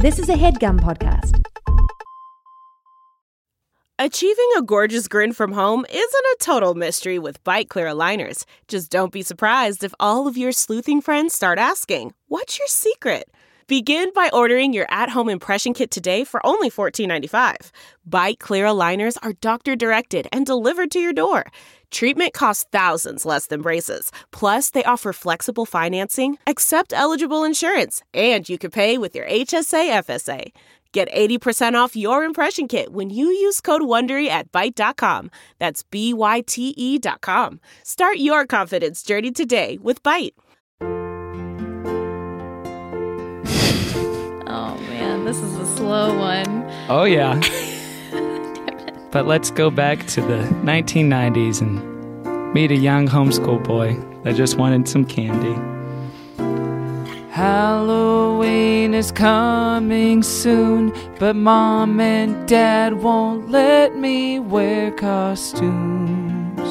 This is a HeadGum podcast. Achieving a gorgeous grin from home isn't a total mystery with Byte Clear aligners. Just don't be surprised if all of your sleuthing friends start asking, "What's your secret?" Begin by ordering your at-home impression kit today for only $14.95. Byte Clear aligners are doctor-directed and delivered to your door. Treatment costs thousands less than braces. Plus, they offer flexible financing, accept eligible insurance, and you can pay with your HSA FSA. Get 80% off your impression kit when you use code WONDERY at Byte.com. That's BYTE.com. Start your confidence journey today with Byte. Oh, man, this is a slow one. Oh, yeah. But let's go back to the 1990s and meet a young homeschool boy that just wanted some candy. Halloween is coming soon, but Mom and Dad won't let me wear costumes.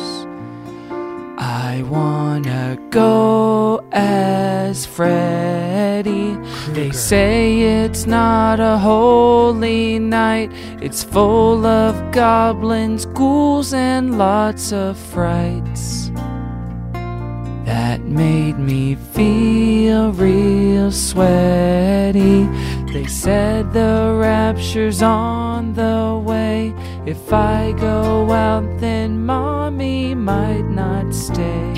I wanna go as Freddy. They say it's not a holy night. It's full of goblins, ghouls, and lots of frights. That made me feel real sweaty. They said the rapture's on the way. If I go out, then Mommy might not stay.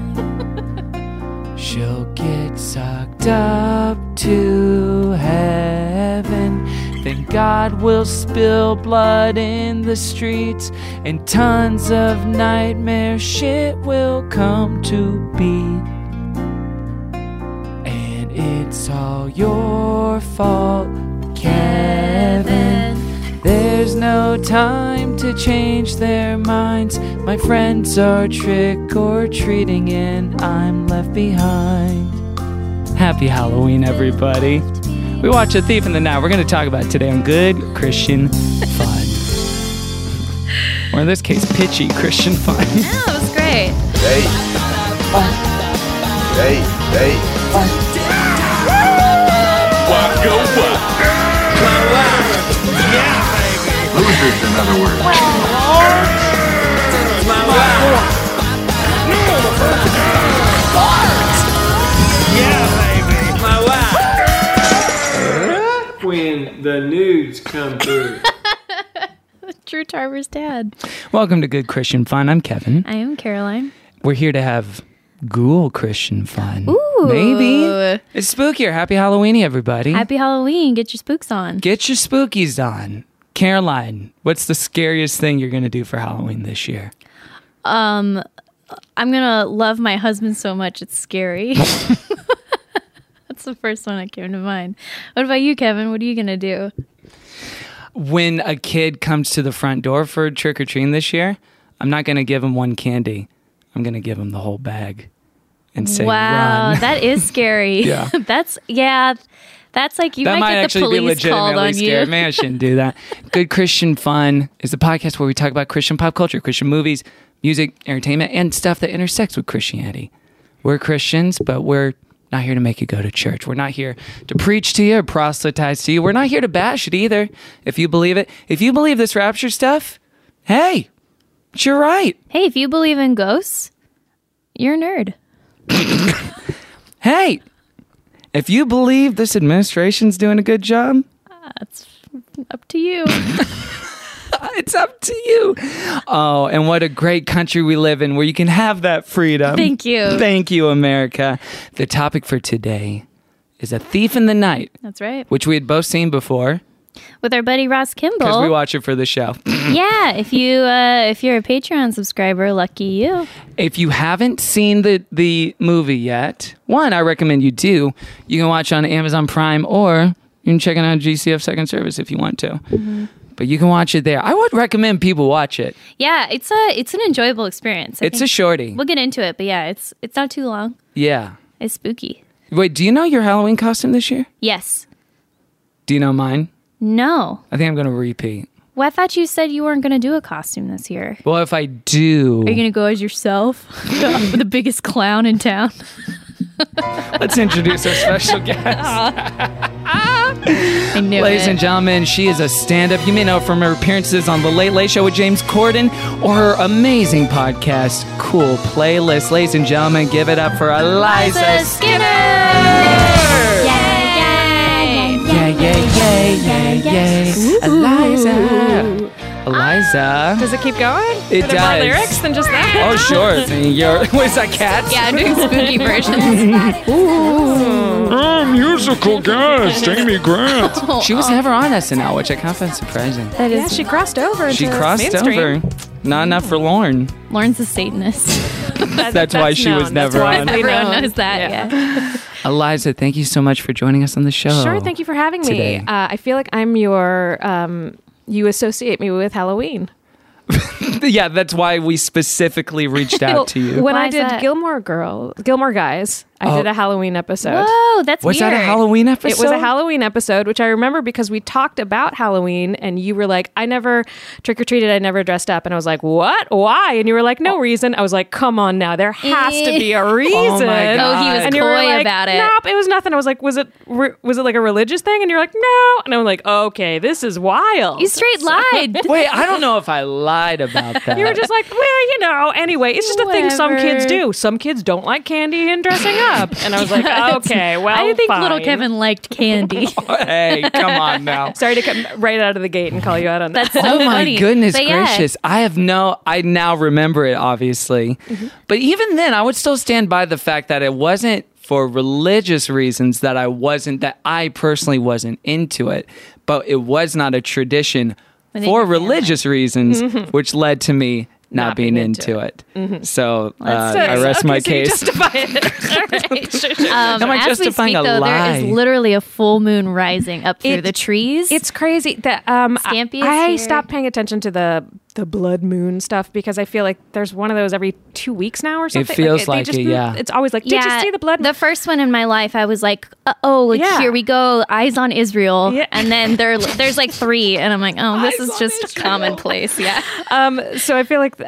She'll get sucked up to heaven. Then God will spill blood in the streets, and tons of nightmare shit will come to be. And it's all your fault, Kevin. There's no time to change their minds. My friends are trick-or-treating and I'm left behind. Happy Halloween, everybody. We watch A Thief in the Night. We're going to talk about it today on Good Christian Fun. Or in this case, pitchy Christian fun. Oh, that was great. Hey. Hey. Hey. Waka waka. Yeah, baby. Losers, in other words. Yeah, baby. My wife. When the nudes come through. Drew Tarver's dad. Welcome to Good Christian Fun. I'm Kevin. I am Caroline. We're here to have ghoul Christian fun. Ooh. Maybe. It's spookier. Happy Halloweeny, everybody. Happy Halloween. Get your spooks on. Get your spookies on. Caroline, what's the scariest thing you're going to do for Halloween this year? I'm going to love my husband so much it's scary. That's the first one that came to mind. What about you, Kevin? What are you going to do? When a kid comes to the front door for trick-or-treating this year, I'm not going to give him one candy. I'm going to give him the whole bag and say, wow, run. that is scary. Yeah. That's like you that might get the police called on you. Maybe I shouldn't do that. Good Christian Fun is the podcast where we talk about Christian pop culture, Christian movies, music, entertainment, and stuff that intersects with Christianity. We're Christians, but we're not here to make you go to church. We're not here to preach to you or proselytize to you. We're not here to bash it either, if you believe it. If you believe this rapture stuff, hey, you're right. Hey, if you believe in ghosts, you're a nerd. Hey, if you believe this administration's doing a good job, It's up to you. it's up to you. Oh, and what a great country we live in where you can have that freedom. Thank you. Thank you, America. The topic for today is A Thief in the Night, That's right. which we had both seen before With our buddy Ross because Kimball. we watch it for the show. Yeah, if you're a Patreon subscriber, lucky you. If you haven't seen the movie yet, one, I recommend you do. You can watch on Amazon Prime or you can check it out GCF Second Service if you want to. Mm-hmm. But you can watch it there. I would recommend people watch it. Yeah, it's an enjoyable experience. It's a shorty. We'll get into it, but yeah, it's not too long. Yeah. It's spooky. Wait, do you know your Halloween costume this year? Yes. Do you know mine? No. I think I'm going to repeat. Well, I thought you said you weren't going to do a costume this year. Well, if I do... Are you going to go as yourself? The biggest clown in town? Let's introduce our special guest. I knew Ladies it. and gentlemen, she is a stand-up. You may know her from her appearances on The Late Late Show with James Corden or her amazing podcast, Cool Playlist. Ladies and gentlemen, give it up for Eliza Skinner! Yay. Eliza. Eliza. Does it keep going? It Are there more does. lyrics than just that? Oh, sure. What is that, Cats? Yeah, I'm doing spooky versions. Musical guest, Amy Grant. She was never on SNL, which I kind of find surprising. That Yeah, is, she crossed over into She crossed mainstream. over. Not enough for Lauren. Lauren's a Satanist. That's why she was known. never That's on. widely Everyone known. knows that, yeah. Eliza, thank you so much for joining us on the show. Sure, thank you for having today. me. I feel like I'm your, you associate me with Halloween. Yeah, that's why we specifically reached out to you. When Why I is did that? Gilmore Guys, I did a Halloween episode. Whoa, that's Was weird. that a Halloween episode? It was a Halloween episode, which I remember because we talked about Halloween and you were like, I never trick-or-treated, I never dressed up. And I was like, what? Why? And you were like, no reason. I was like, come on now, there has to be a reason. Oh my God. Oh, he was And you were coy like, about it. Nope, it was nothing. I was like, was it like a religious thing? And you're like, no. And I'm like, okay, this is wild. You straight lied. Wait, I don't know if I lied about that. You were just like, well, anyway, it's just a thing some Whatever. kids do. Some kids don't like candy and dressing up. And I was like, okay, well, I think fine. little Kevin liked candy. Hey, come on now. Sorry to come right out of the gate and call you out on that. That's so Oh my funny. goodness But yeah, gracious. I now remember it, obviously. But even then, I would still stand by the fact that it wasn't for religious reasons that I personally wasn't into it. But it was not a tradition Within for your family. religious reasons, which led to me not being into it. So I rest my so you case. justify it. All right, sure. Am I as we justifying speak, a though, lie? there is literally a full moon rising up through the trees. It's crazy that Scampy is I here. stopped paying attention to the blood moon stuff because I feel like there's one of those every 2 weeks now or something. feels they like just, it, yeah. It's always like, did you see the blood? The first one in my life, I was like, Yeah. here we go, eyes on Israel. Yeah. And then there's like 3, and I'm like, oh, this is just commonplace. Yeah. So I feel like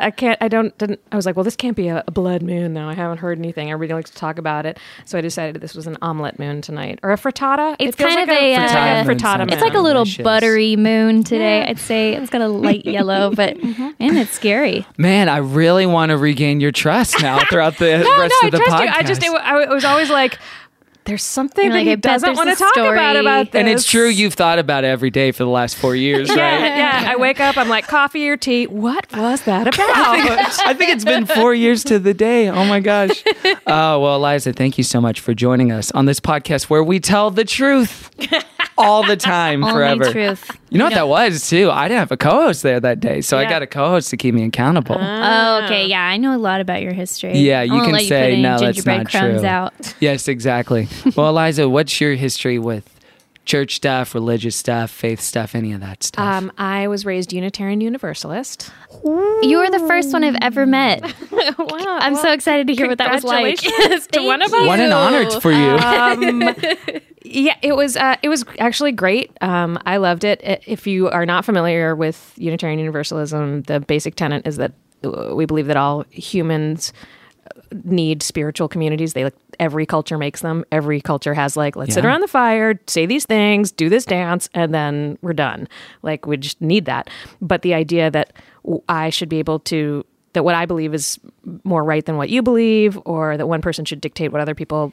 I was like, well, this can't be a blood moon now. I haven't heard anything. Everybody likes to talk about it. So I decided this was an omelet moon tonight or a frittata. It's It feels kind like of a frittata frittata moon. it's like a little Delicious. buttery moon today, I'd say. It's got a light yellow, but man, it's scary. Man, I really want to regain your trust now throughout the No, rest I of the trust podcast. you. I was always like, there's something You're that like, he I bet doesn't there's want to a talk story. about this. And it's true, you've thought about it every day for the last 4 years, right? Yeah. I wake up, I'm like, coffee or tea? What was that about? I think it's been 4 years to the day. Oh my gosh. Oh, well, Eliza, thank you so much for joining us on this podcast where we tell the truth all the time, Only forever. truth. You know what that was, too? I didn't have a co-host there that day, so I Yeah. got a co-host to keep me accountable. Oh, okay. Yeah, I know a lot about your history. Yeah, you I won't can let you say, put any no, that's gingerbread not crumbs true. out. Yes, exactly. Well, Eliza, what's your history with church stuff, religious stuff, faith stuff, any of that stuff? I was raised Unitarian Universalist. You were the first one I've ever met. Wow. I'm so excited to hear what that was like. Congratulations to one of us. What an honor for you. Yeah, it was actually great. I loved it. If you are not familiar with Unitarian Universalism, the basic tenet is that we believe that all humans need spiritual communities. Every culture makes them. Every culture has let's sit Yeah. around the fire, say these things, do this dance, and then we're done. We just need that. But the idea that I should be able to, that what I believe is more right than what you believe, or that one person should dictate what other people,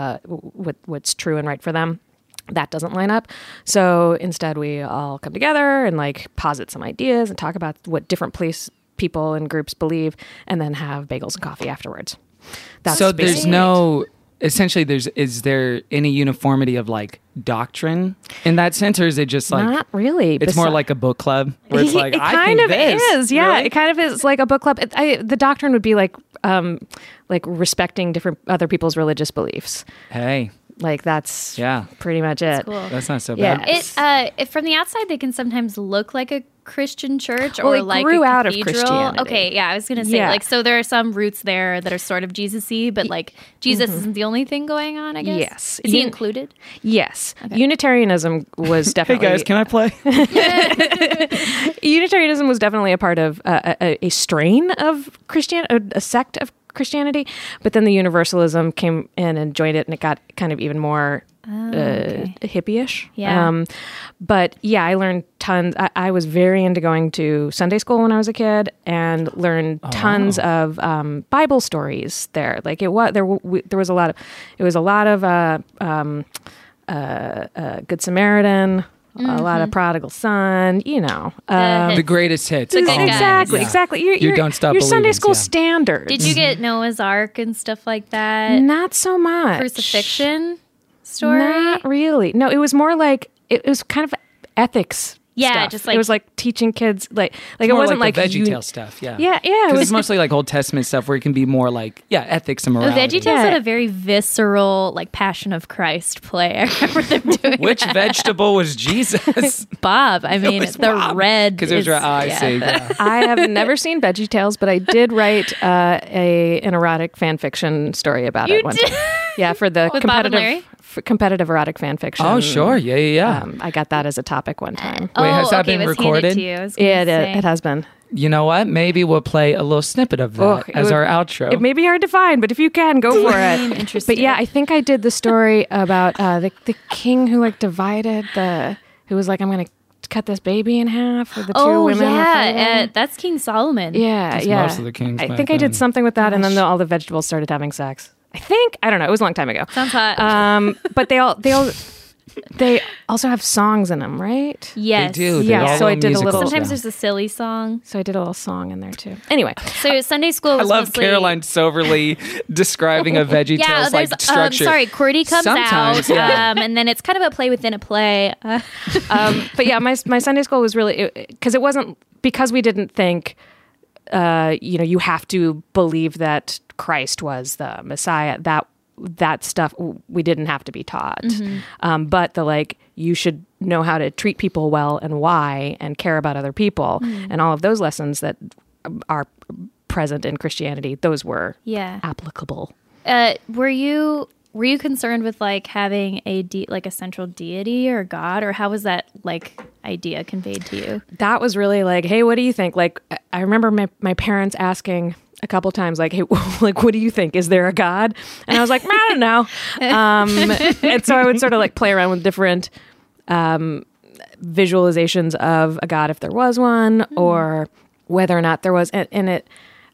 what's true and right for them, that doesn't line up. So instead we all come together and posit some ideas and talk about what different people and groups believe, and then have bagels and coffee afterwards. That's So there's basically no, essentially, is there any uniformity of doctrine in that sense, or is it just not really. it's more like a book club where it's like, it I kind think of this. is, yeah. Really? It kind of is like a book club. The doctrine would be like respecting different other people's religious beliefs. Hey, That's Yeah. pretty much it. Cool. that's not so Yeah. bad. It from the outside, they can sometimes look like a Christian church Well, or it like grew a out of cathedral. Christianity. Okay, yeah, I was gonna say Yeah. so there are some roots there that are sort of Jesus-y, but Jesus isn't the only thing going on. I guess. Yes. Is he You- included? Yes. Unitarianism was Hey definitely. guys, can I play? Unitarianism was definitely a part of a strain of Christianity, a sect of Christianity. But then the Universalism came in and joined it, and it got kind of even more hippie-ish. Yeah. But yeah, I learned tons. I was very into going to Sunday school when I was a kid, and learned tons of Bible stories there. Like there was a lot of, it was a lot of Good Samaritan, a lot of Prodigal Son. The greatest hits. The good guys. Exactly. You don't stop your Sunday believing, school yeah. standards. Did you get Noah's Ark and stuff like that? Not so much Crucifixion story? Not really. No, it was more like it was kind of ethics. Yeah, stuff. just like- it was like teaching kids like It's it more wasn't like like the VeggieTales stuff, yeah. Yeah, it Because was it's mostly like Old Testament stuff where it can be more like, ethics and morality. VeggieTales had a very visceral, like, Passion of Christ play. I remember them doing Which that. vegetable was Jesus? Bob. I mean, was the Bob. red. Because it was is- I yeah. see. Yeah. I have never seen VeggieTales, but I did write an erotic fan fiction story about You it one did? time. Yeah, for the With Bob and Larry? competitive erotic fan fiction. Oh, sure. Yeah. I got that as a topic one time. Oh, Wait, has that okay, been it was handed recorded? to you. I was gonna Yeah, say. it has been. You know what? Maybe we'll play a little snippet of that Ugh, it as would- our outro. It may be hard to find, but if you can, go for it. Interesting. But yeah, I think I did the story about the king who like divided who was like, I'm going to cut this baby in half, or the two women. were fighting. yeah. That's King Solomon. Yeah, That's yeah. most of the kings I back think I then. did something with that, and then all the vegetables started having sex. I don't know. It was a long time ago. Sounds hot. But they also have songs in them, right? Yes. They do. Yeah, They're all so I did a musicals little- Sometimes now. there's a silly song. So I did a little song in there too. Anyway, So Sunday school I was love mostly... Caroline Soberly describing a VeggieTales Yeah, like there's structure. Cordy comes Sometimes, out, yeah. and then it's kind of a play within a play. but yeah, my Sunday school was really, because it wasn't, because we didn't think, you have to believe that Christ was the Messiah. That stuff we didn't have to be taught. But you should know how to treat people well and why, and care about other people, and all of those lessons that are present in Christianity, those were Yeah. applicable. Were you concerned with like having a central deity or God, or how was that idea conveyed to you? That was really like, hey, what do you think? Like, I remember my parents asking a couple times, like, hey, what do you think? Is there a God? And I was like, I don't know. And so I would sort of play around with different visualizations of a God, if there was one, or whether or not there was. And it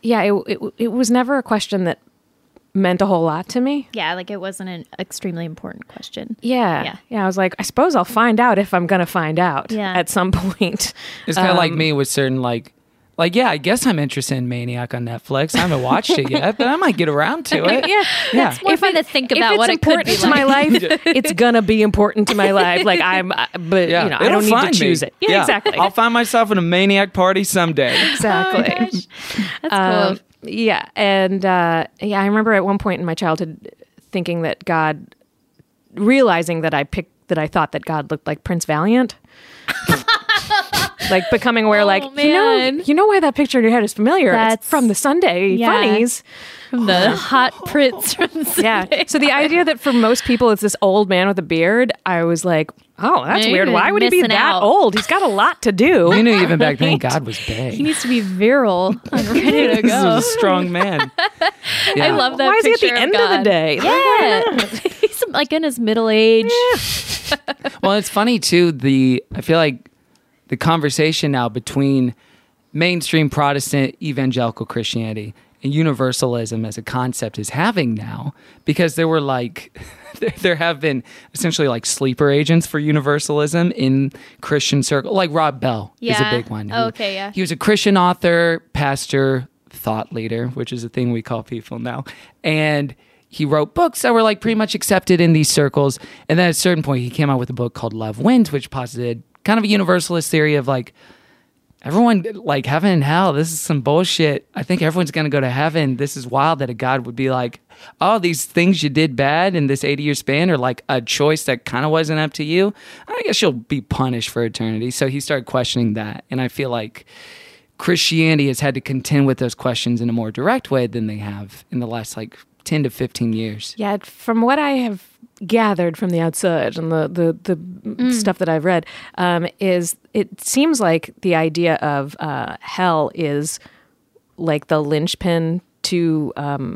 was never a question that meant a whole lot to me. Yeah, it wasn't an extremely important question. Yeah. I was like, I suppose I'll find out if I'm going to find out at some point. It's kind of like me with certain yeah, I guess I'm interested in Maniac on Netflix. I haven't watched it yet, but I might get around to it. Yeah. It's more fun to think about what it could be important to my life, it's gonna be important to my life. I It'll don't need to find me. choose it. Yeah, exactly. I'll find myself in a Maniac party someday. Exactly. Oh my gosh. That's cool. Yeah, and I remember at one point in my childhood thinking that God, realizing that I thought that God looked like Prince Valiant. Becoming aware, man. you know why that picture in your head is familiar? That's- It's from the Sunday funnies. From the hot prince from the Yeah. So the idea that for most people it's this old man with a beard, I was like, oh, that's Maybe weird. Why would he be missing that out. old? He's got a lot to do. You knew even back then God was He big. needs to be virile and ready to This was go. a strong man. I Yeah. love that Why is he at picture the end of God. the day? Yeah. He's in his middle age. Well, it's funny too. I feel like the conversation now between mainstream Protestant evangelical Christianity and universalism as a concept is having now, because there were there have been essentially sleeper agents for universalism in Christian circle. Like Rob Bell is a Yeah. big one. Oh, okay, yeah. He was a Christian author, pastor, thought leader, which is a thing we call people now. And he wrote books that were pretty much accepted in these circles. And then at a certain point, he came out with a book called Love Wins, which posited kind of a universalist theory of everyone, heaven and hell, this is some bullshit. I think everyone's going to go to heaven. This is wild that a God would be like, oh, these things you did bad in this 80-year span are a choice that kind of wasn't up to you. I guess you'll be punished for eternity. So he started questioning that. And I feel like Christianity has had to contend with those questions in a more direct way than they have in the last 10 to 15 years. Yeah, from what I have gathered from the outside and the stuff that I've read, is it seems like the idea of hell is the linchpin to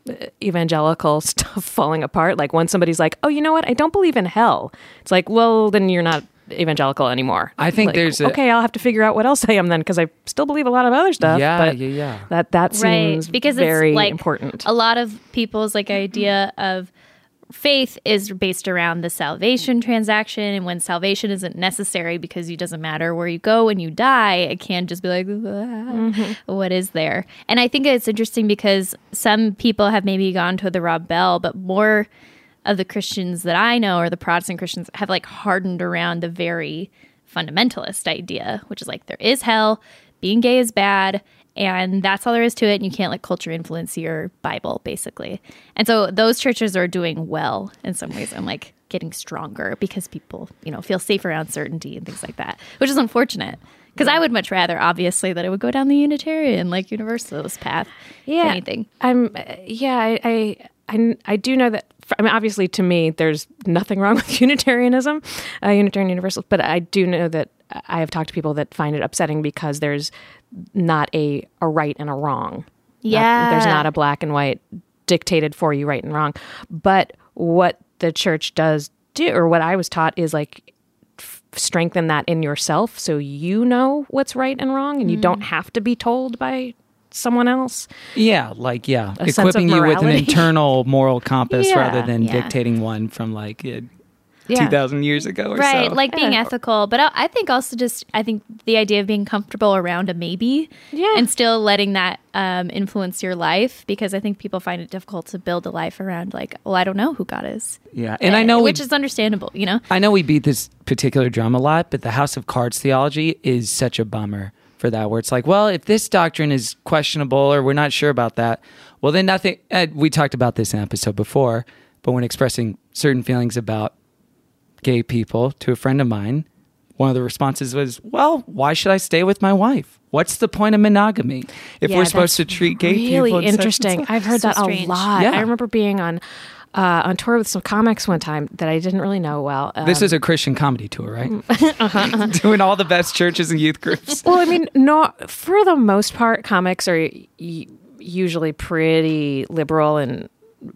evangelical stuff falling apart. Like when somebody's like, oh, you know what? I don't believe in hell. It's like, well, then you're not evangelical anymore. I think like, there's okay, I'll have to figure out what else I am then, because I still believe a lot of other stuff. Yeah. That seems because very it's like important. A lot of people's like idea of faith is based around the salvation transaction, and when salvation isn't necessary because it doesn't matter where you go when you die, it can just be like, what is there? And I think it's interesting because some people have maybe gone to the Rob Bell, but more of the Christians that I know, or the Protestant Christians, have like hardened around the very fundamentalist idea, which is like there is hell, being gay is bad, and that's all there is to it. And you can't let culture influence your Bible, basically. And so those churches are doing well in some ways. I'm like getting stronger because people, feel safe around certainty and things like that, which is unfortunate. Because I would much rather, obviously, that it would go down the Unitarian, like Universalist path. Yeah, than anything. I do know that. I mean, obviously, to me, there's nothing wrong with Unitarianism, Unitarian Universalist. But I do know that I have talked to people that find it upsetting because there's not a right and a wrong. Yeah. There's not a black and white dictated for you right and wrong. But what the church does do, or what I was taught, is like strengthen that in yourself so you know what's right and wrong, and you don't have to be told by someone else. Yeah, sense of equipping you with an morality. internal moral compass Yeah, rather than yeah. dictating one from 2,000 years ago or Right, so. like being ethical. But I think also I think the idea of being comfortable around a maybe, and still letting that influence your life, because I think people find it difficult to build a life around like, well, I don't know who God is. Yeah, and I know which is understandable, I know we beat this particular drum a lot, but the House of Cards theology is such a bummer for that, where it's like, well, if this doctrine is questionable or we're not sure about that, well, then nothing. We talked about this in an episode before, but when expressing certain feelings about gay people to a friend of mine, one of the responses was, well, why should I stay with my wife? What's the point of monogamy if we're supposed to treat gay people really in interesting. I've heard that strange. a lot. Yeah. I remember being on tour with some comics one time that I didn't really know well. This is a Christian comedy tour, right? Doing all the best churches and youth groups. Well, I mean, no, for the most part, comics are usually pretty liberal in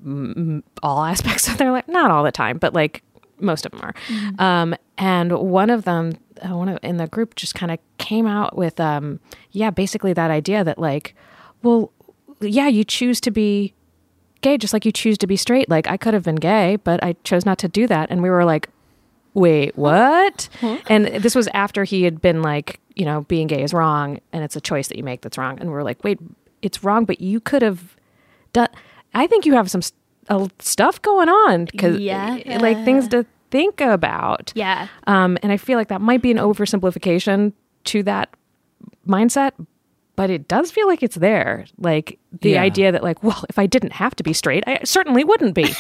all aspects of their life. Not all the time, but like most of them are. Mm-hmm. And one of them, in the group, just kind of came out with, basically that idea that like, well, yeah, you choose to be gay just like you choose to be straight. Like I could have been gay, but I chose not to do that. And we were like, wait, what? And this was after he had been like, being gay is wrong and it's a choice that you make that's wrong. And we were like, wait, it's wrong, but you could have done. I think you have some stuff going on, because like things to think about. Yeah. And I feel like that might be an oversimplification to that mindset, but it does feel like it's there. Like the idea that like, well, if I didn't have to be straight, I certainly wouldn't be.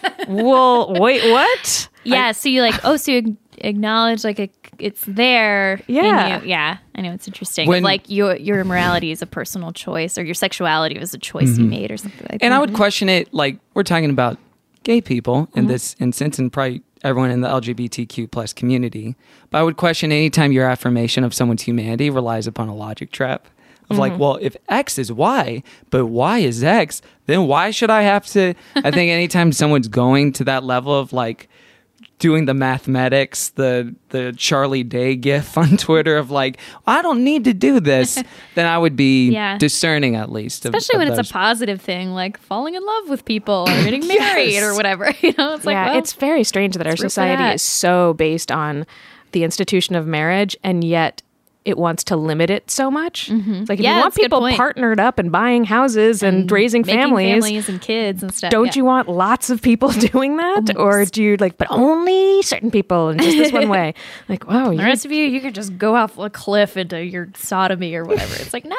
Well, wait, what? Yeah. So you like, so you acknowledge like it's there. Yeah. In you. Yeah. I know, it's interesting. When- like your immorality is a personal choice, or your sexuality was a choice you made, or something like that. And I would question it, like we're talking about gay people in this instance, and probably everyone in the LGBTQ plus community. But I would question anytime your affirmation of someone's humanity relies upon a logic trap of like, well, if X is Y, but Y is X, then why should I have to? I think anytime someone's going to that level of like doing the mathematics, the Charlie Day gif on Twitter of like, I don't need to do this, then I would be discerning at least. Especially when those. it's a positive thing, like falling in love with people or getting married or whatever. It's like, well, it's very strange that our root for society that. is so based on the institution of marriage, and yet it wants to limit it so much. It's like if you want that's a good people point. partnered up and buying houses and raising making families and kids and stuff. don't you want lots of people doing that? Or do you like, but only certain people and just this one way? Like, wow, The rest of you could just go off a cliff into your sodomy or whatever. It's like, no.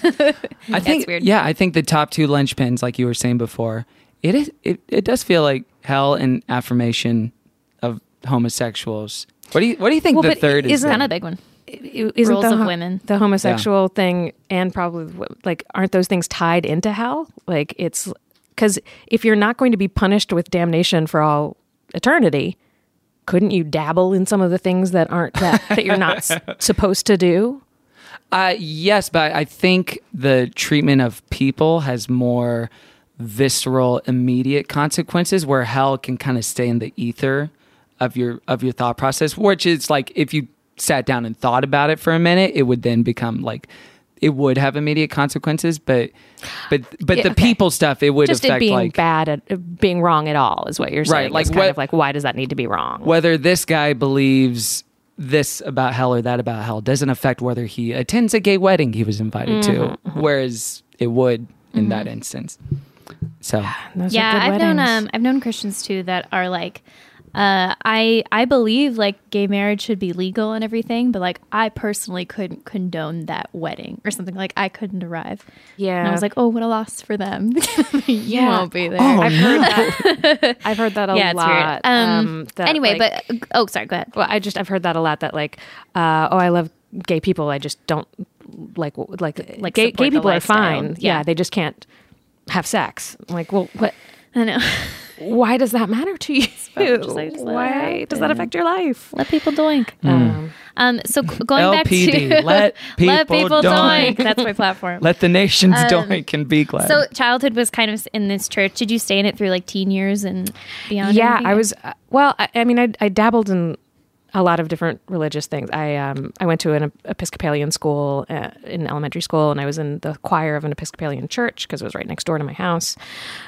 I think, it's weird. yeah, I think the top two linchpins, like you were saying before, it does feel like hell and affirmation of homosexuals. What do you think the third is? isn't- Kind of a big one. isn't Rules of women. the homosexual thing, and probably like, aren't those things tied into hell? Like it's because if you're not going to be punished with damnation for all eternity, couldn't you dabble in some of the things that aren't that you're not supposed to do? Yes, but I think the treatment of people has more visceral, immediate consequences, where hell can kind of stay in the ether of your thought process, which is like if you sat down and thought about it for a minute, it would then become like it would have immediate consequences, but the people stuff, it would just affect it being like bad at being wrong at all is what you're saying. Right, like it's kind what- of like, why does that need to be wrong? whether this guy believes this about hell or that about hell doesn't affect whether he attends a gay wedding he was invited to, whereas it would in that instance. So Those are Yeah, good weddings. I've known Christians too that are like, I believe like gay marriage should be legal and everything, but like I personally couldn't condone that wedding or something. Like I couldn't arrive. Yeah. And I was like, oh, what a loss for them. You won't be there. I've heard that. I've heard that a yeah, it's lot. weird. That, Anyway, like- but sorry, go ahead. well, I've heard that a lot. That like, I love gay people. I just don't like gay support the people are lifestyle. fine. Yeah. Yeah, they just can't have sex. I'm like, well, what? I know. Why does that matter to you? just like, just let it Why does that happen. affect your life? Let people doink. So going back LPD, to let let people people doink. doink. That's my platform. let the nations doink and be glad. So childhood was kind of in this church. Did you stay in it through like teen years and beyond? Yeah, everything? I was. Well, I mean, I dabbled in a lot of different religious things. I went to an Episcopalian school in elementary school, and I was in the choir of an Episcopalian church because it was right next door to my house.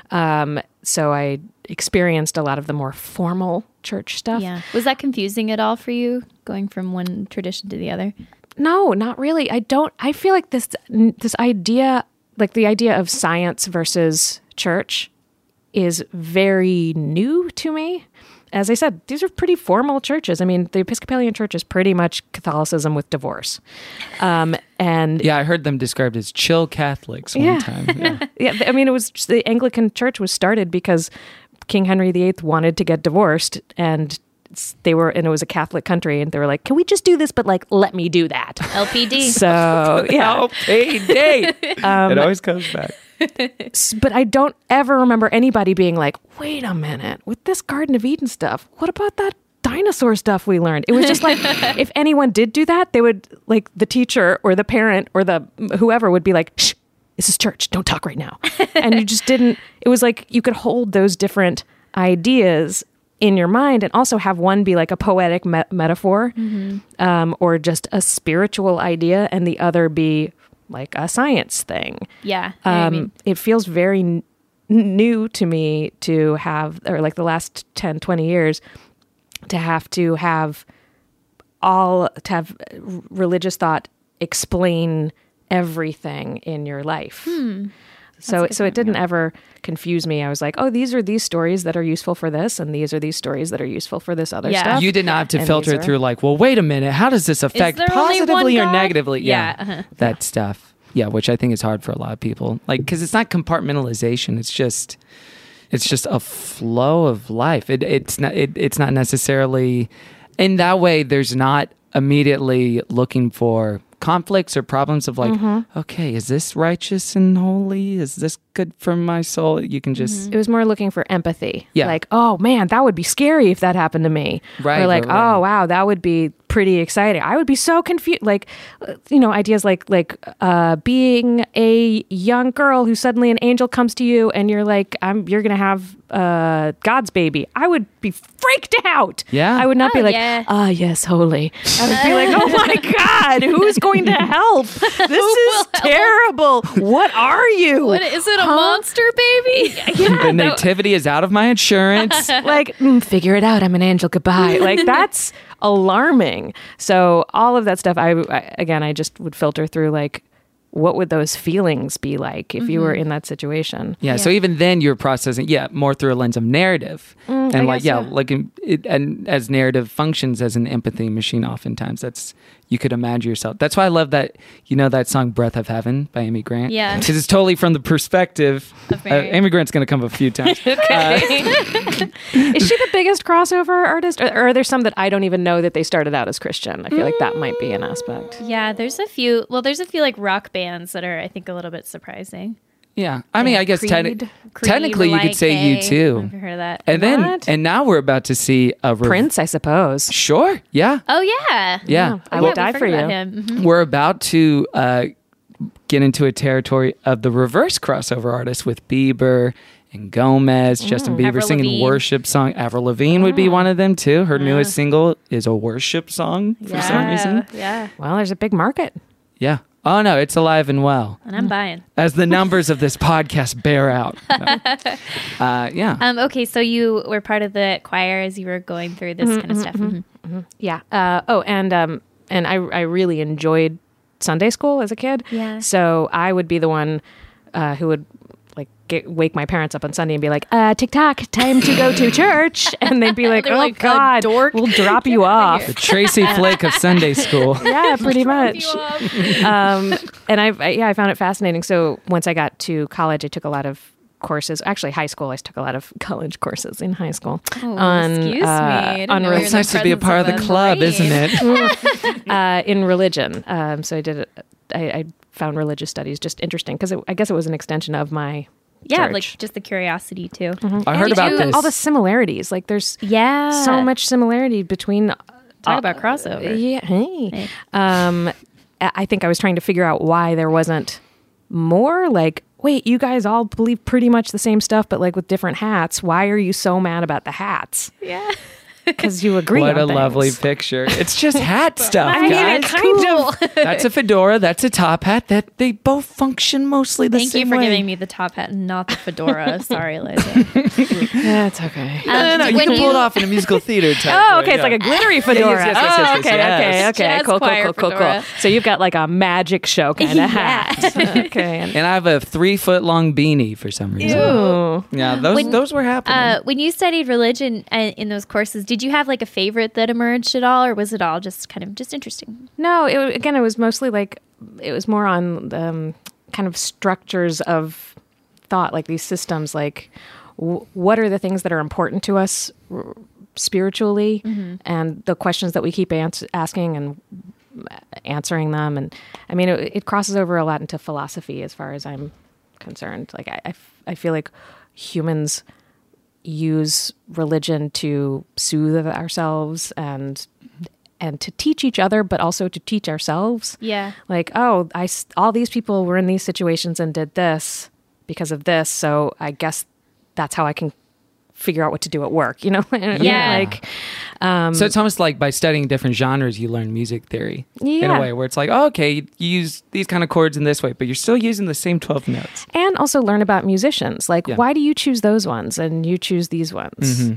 So I experienced a lot of the more formal church stuff. Yeah. Was that confusing at all for you, going from one tradition to the other? No, not really. I feel like this idea, like the idea of science versus church, is very new to me. As I said, these are pretty formal churches. I mean, the Episcopalian Church is pretty much Catholicism with divorce. And yeah, I heard them described as chill Catholics one time. Yeah. yeah, I mean, it was just, the Anglican Church was started because King Henry VIII wanted to get divorced, and it was a Catholic country, and they were like, "Can we just do this? But like, let me do that." LPD. So yeah, payday. It always comes back. but I don't ever remember anybody being like, wait a minute, with this Garden of Eden stuff, what about that dinosaur stuff we learned? It was just like, if anyone did do that, they would, like, the teacher or the parent or the whoever would be like, shh, this is church, don't talk right now. And you just didn't, it was like you could hold those different ideas in your mind and also have one be like a poetic metaphor or just a spiritual idea, and the other be like a science thing. Yeah. I mean, It feels very new to me to have, or like the last 10, 20 years, to have religious thought explain everything in your life. So it didn't ever confuse me. I was like, oh, these are these stories that are useful for this, and these are these stories that are useful for this other Yeah. stuff. You did not have to And filter these it are- through like, well, wait a minute, how does this affect there only one positively or God? negatively? Yeah, That stuff. Yeah, which I think is hard for a lot of people. Like, because it's not compartmentalization. It's just a flow of life. It's not necessarily in that way. There's not immediately looking for conflicts or problems of like, okay, is this righteous and holy? Is this good for my soul? You can just It was more looking for empathy. Yeah. Like, oh man, that would be scary if that happened to me. Right, Or like, right. oh wow, that would be pretty exciting. I would be so confused. Like, ideas like being a young girl who suddenly an angel comes to you and you're like, you're gonna have God's baby. I would be freaked out. Yeah. I would not be like, yeah. Yes, holy. I would be like, oh my God, who's going to help? This is terrible. What are you? what, is it a monster baby? the nativity is out of my insurance. Like, figure it out. I'm an angel. Goodbye. Like, that's alarming. So all of that stuff, I just would filter through like, what would those feelings be like if you were in that situation? Yeah, so even then you're processing, more through a lens of narrative. And I like, guess, like and as narrative functions as an empathy machine, oftentimes you could imagine yourself. That's why I love that, that song Breath of Heaven by Amy Grant. Yeah. Because it's totally from the perspective. Of Mary. Amy Grant's going to come up a few times. Is she the biggest crossover artist? Or are there some that I don't even know that they started out as Christian? I feel like that might be an aspect. Yeah, there's a few like rock bands that are, I think, a little bit surprising. Yeah. I mean, I guess Creed. technically you could say Relike U2. Have you heard of that? What? And now we're about to see a Prince, I suppose. Sure. Yeah. Oh, yeah. Yeah. I Well, would die we for forgot you. him. Mhm. We're about to get into a territory of the reverse crossover artists with Bieber and Gomez, Justin Bieber Avril singing Lavigne. worship song. Avril Lavigne would be one of them too. Her newest single is a worship song for some reason. Yeah. Well, there's a big market. Yeah. Oh no, it's alive and well, And I'm buying. as the numbers of this podcast bear out. No. Yeah. Okay, so you were part of the choir as you were going through this kind of stuff. Yeah. And I really enjoyed Sunday school as a kid. Yeah. So I would be the one who would like wake my parents up on Sunday and be like, "TikTok, time to go to church," and they'd be like, They're "Oh like, God, dork. we'll drop you off." The Tracy Flick of Sunday school. Yeah, pretty much. And I found it fascinating. So once I got to college, I took a lot of courses. Actually, high school, I took a lot of college courses in high school. Excuse me. I didn't on know you were in It's the nice to be a part of the presence club, a isn't Marine. it? In religion. So I did it. I found religious studies just interesting because I guess it was an extension of my Yeah, church. like just the curiosity too. I heard Did about you- this. all the similarities. Like there's Yeah. so much similarity between. Talk about crossover. Yeah. Hey. I think I was trying to figure out why there wasn't more. Like, wait, you guys all believe pretty much the same stuff, but like with different hats. Why are you so mad about the hats? Yeah. Because you agree. What on a things. lovely picture. It's just hat stuff, I mean, guys. it kind of. That's a fedora. That's a top hat. That they both function mostly the Thank same you for way. giving me the top hat and not the fedora. Sorry, Liza. That's okay. No, you When can pull you- it off in a musical theater type Oh, way, okay. It's yeah. like a glittery fedora. yes, yes, Oh, yes, okay, yes. okay. Jazz Cool. choir fedora. So you've got like a magic show kind of Yeah. hat. Okay. And I have a 3-foot long beanie for some reason. Ooh. Yeah, those were happening. When you studied religion in those courses, did you have like a favorite that emerged at all, or was it all just kind of just interesting? No, it was mostly like, it was more on the kind of structures of thought, like these systems, like what are the things that are important to us spiritually, and the questions that we keep asking and answering them. And I mean, it crosses over a lot into philosophy as far as I'm concerned. Like I feel like humans use religion to soothe ourselves and to teach each other, but also to teach ourselves. Yeah. Like, oh, all these people were in these situations and did this because of this, so I guess that's how I can figure out what to do at work, you know? Yeah. Like, So it's almost like by studying different genres, you learn music theory in Yeah. a way where it's like, oh, okay, you use these kind of chords in this way, but you're still using the same 12 notes. and also learn about musicians. Like, Yeah. why do you choose those ones and you choose these ones?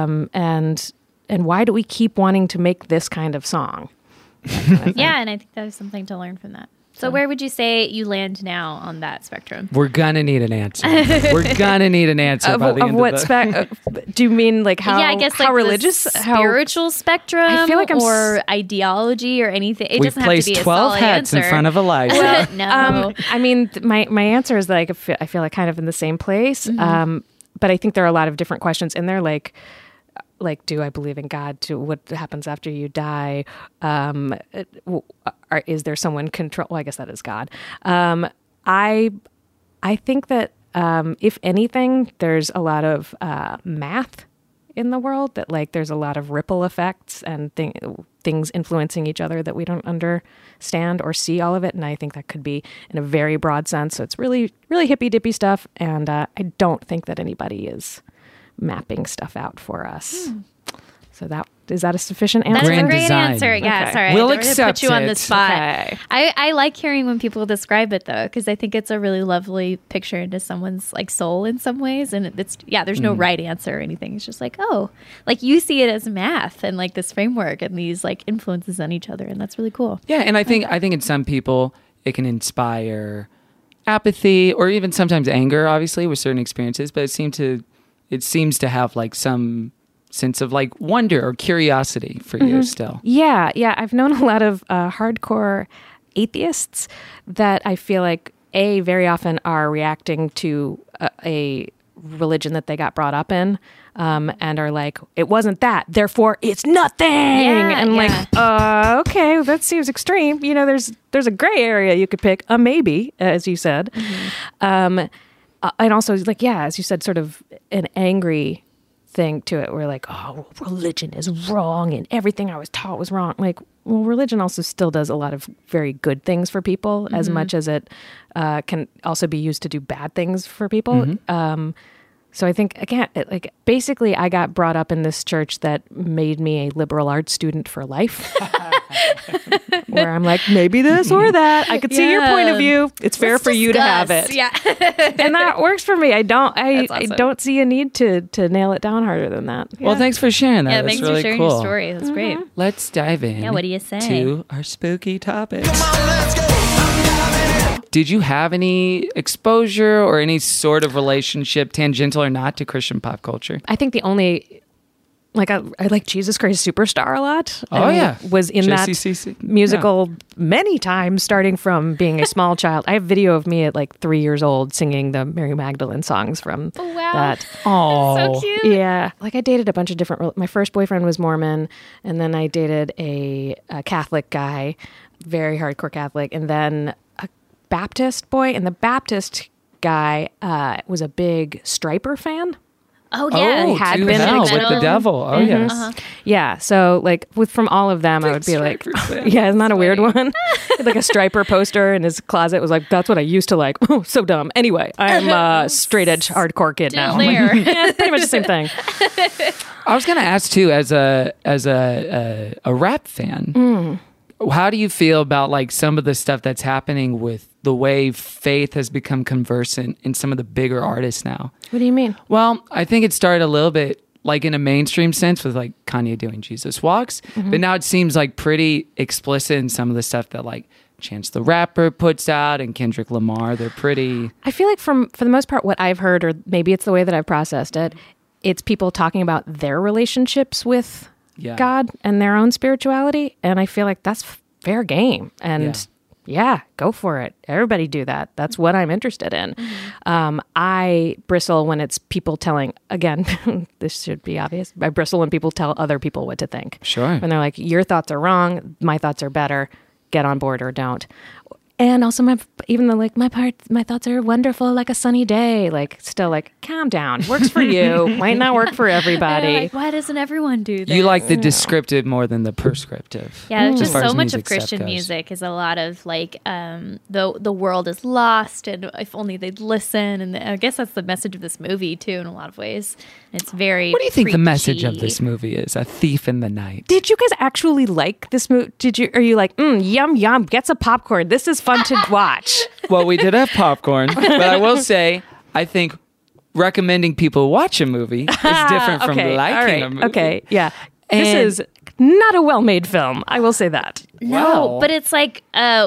And why do we keep wanting to make this kind of song? Yeah, and I think that was something to learn from that. So where would you say you land now on that spectrum? We're gonna need an answer. We're gonna need an answer by the Of end what of the... do you mean? Like how? Yeah, I guess how like religious, the how spiritual spectrum, I feel like I'm or ideology or anything. It We've doesn't have to placed be a 12 solid hats answer. in front of Eliza. No. I mean, my answer is that I feel like kind of in the same place. But I think there are a lot of different questions in there, like do I believe in God? To what happens after you die? Is there someone control? Well, I guess that is God. I think that if anything, there's a lot of math in the world. That like there's a lot of ripple effects and things influencing each other that we don't understand or see all of it. And I think that could be in a very broad sense. So it's really, really hippy dippy stuff. And I don't think that anybody is mapping stuff out for us. So is that a sufficient answer? That is a Grand great design. answer. Yeah, Okay. sorry. We'll I didn't accept put you on the it. spot. Okay. I like hearing when people describe it though, because I think it's a really lovely picture into someone's like soul in some ways. And there's no right answer or anything. It's just like, oh, like you see it as math and like this framework and these like influences on each other. And that's really cool. Yeah, and I think in some people it can inspire apathy or even sometimes anger, obviously, with certain experiences, but it seems to have like some sense of like wonder or curiosity for you still. Yeah. I've known a lot of hardcore atheists that I feel like very often are reacting to a religion that they got brought up in, and are like, it wasn't that, therefore it's nothing. And like, okay, that seems extreme. You know, there's a gray area you could pick, a maybe, as you said. And also like, yeah, as you said, sort of an angry thing to it where like, oh, religion is wrong and everything I was taught was wrong. Like, well, religion also still does a lot of very good things for people as much as it can also be used to do bad things for people. So I think, again, basically I got brought up in this church that made me a liberal arts student for life. Where I'm like, maybe this or that. I could see your point of view. It's fair for you to have it. Yeah. And that works for me. I don't awesome. don't see a need to nail it down harder than that. Well, thanks for sharing that. Yeah, That's thanks really for sharing cool. your story. That's great. Let's dive in. Yeah, what do you say? To our spooky topics. Did you have any exposure or any sort of relationship, tangential or not, to Christian pop culture? I think the only, I like Jesus Christ Superstar a lot. Oh, yeah. Was in JCCC. that musical many times, starting from being a small child. I have video of me at like 3 years old singing the Mary Magdalene songs from that. Oh, So cute. Yeah. Like I dated a bunch of different, my first boyfriend was Mormon, and then I dated a Catholic guy, very hardcore Catholic, and then a Baptist boy, and the Baptist guy was a big Striper fan. Oh, yeah. Oh, had to been hell like with the devil. Oh, yes. Yeah, so like from all of them, I would be like, yeah, isn't that a weird one? Like a Striper poster in his closet was like, that's what I used to like. Oh, so dumb. Anyway, I'm a straight edge hardcore kid now. Still there. Yeah, it's pretty much the same thing. I was going to ask too, as a rap fan, how do you feel about like some of the stuff that's happening with the way faith has become conversant in some of the bigger artists now? What do you mean? Well, I think it started a little bit like in a mainstream sense with like Kanye doing Jesus Walks, but now it seems like pretty explicit in some of the stuff that like Chance the Rapper puts out and Kendrick Lamar. They're pretty. I feel like for the most part, what I've heard, or maybe it's the way that I've processed it, it's people talking about their relationships with God and their own spirituality. And I feel like that's fair game. And yeah, go for it. Everybody do that. That's what I'm interested in. I bristle when it's people telling, again, this should be obvious. I bristle when people tell other people what to think. Sure. When they're like, your thoughts are wrong, my thoughts are better, get on board or don't. And also, even though like my thoughts are wonderful, like a sunny day, like still like calm down. Works for you, might not work for everybody. Like, why doesn't everyone do this? You like the descriptive more than the prescriptive. Yeah, there's as just far so as much music of stuff Christian goes. music is a lot of like the world is lost, and if only they'd listen. And I guess that's the message of this movie too, in a lot of ways. It's very. What do you think the message of preachy. this movie is? A thief in the night. Did you guys actually like this movie? Are you like, yum, yum, get some popcorn. This is fun to watch. Well, we did have popcorn, but I will say, I think recommending people watch a movie is different from Okay, liking all right, a movie. Okay, yeah. And- This is not a well-made film. I will say that. No, Wow. but it's like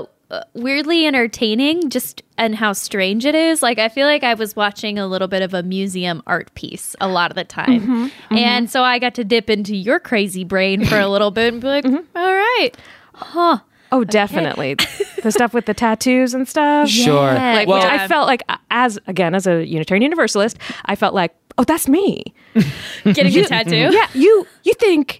weirdly entertaining, just and how strange it is. Like I feel like I was watching a little bit of a museum art piece a lot of the time, and so I got to dip into your crazy brain for a little bit and be like, all right, huh. Oh, definitely. The stuff with the tattoos and stuff. Sure. Yeah. Like, Well- which I felt like, as a Unitarian Universalist, I felt like, oh, that's me. Getting a tattoo. Yeah, you think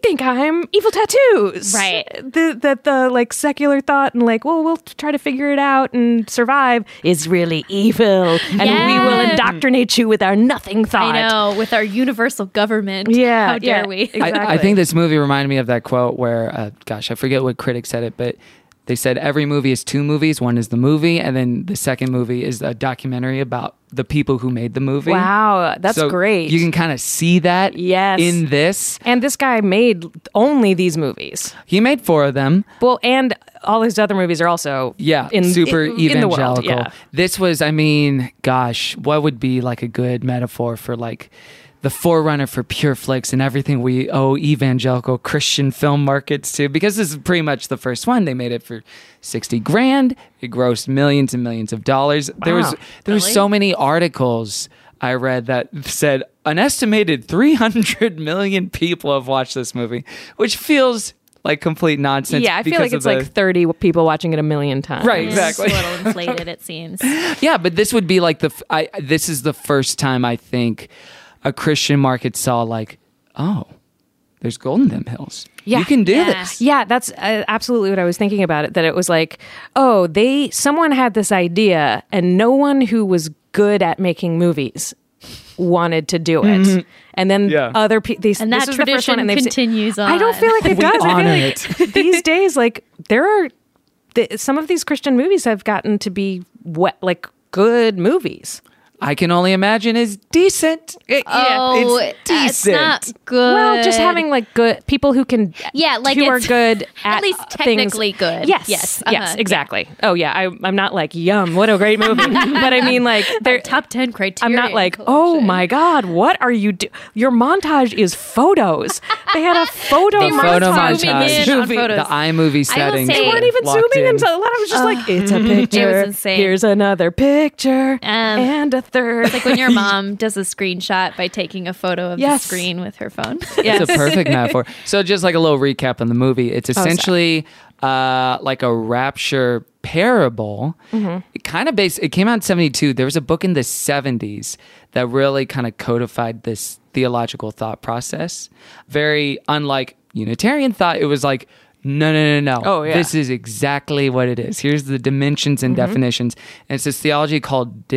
I'm evil tattoos, Right. The like secular thought and like, well, we'll try to figure it out and survive is really evil, and we will Yeah. indoctrinate you with our nothing thought. I know, with our universal government. Yeah, How dare yeah, we? exactly. I think this movie reminded me of that quote where, gosh, I forget what critic said it, but they said every movie is two movies. One is the movie, and then the second movie is a documentary about the people who made the movie. Wow, that's So great. You can kind of see that Yes. in this. And this guy made only these movies. He made 4 of them. Well, and all his other movies are also Super in evangelical. the world. Yeah. This was, I mean, gosh, what would be like a good metaphor for like the forerunner for Pure Flix and everything we owe evangelical Christian film markets to? Because this is pretty much the first one. They made it for $60,000. It grossed millions and millions of dollars. There was Really? so many articles I read that said an estimated 300 million people have watched this movie, which feels like complete nonsense. Yeah, I feel like because it's of like 30 people watching it a million times. Right, It's exactly. a little inflated, it seems. Yeah, but this would be like this is the first time I think a Christian market saw like, oh, there's gold in them hills. Yeah. You can do Yeah. this. Yeah, that's absolutely what I was thinking about it. That it was like, oh, someone had this idea, and no one who was good at making movies wanted to do it. and then Yeah. other people. And that this is the first one, tradition and they've continues on. I don't feel like it does. I honor feel like these days, like there are some of these Christian movies have gotten to be like good movies. I can only imagine is decent. Oh, it's it's decent. not good. Well, just having like good people who can, like who are it's good at least things. technically good. Yes, Yes, yes, exactly. Oh yeah, I'm not like yum, what a great movie. But I mean, like they're top 10 criteria. I'm not like, oh my God, what are you doing? Your montage is photos. They had a photo They The were photo montage. zooming montage, in on movie. photos. the iMovie settings. say- They weren't even locked zooming in. into a lot. I was just like, it's a picture. It was insane. Here's another picture and a third. Like when your mom does a screenshot by taking a photo of Yes. the screen with her phone. It's a perfect metaphor. So just like a little recap on the movie, it's essentially like a rapture parable. It kind of it came out in 72. There was a book in the 70s that really kind of codified this theological thought process. Very unlike Unitarian thought. It was like, no. Oh, yeah. This is exactly what it is. Here's the dimensions and definitions. And it's this theology called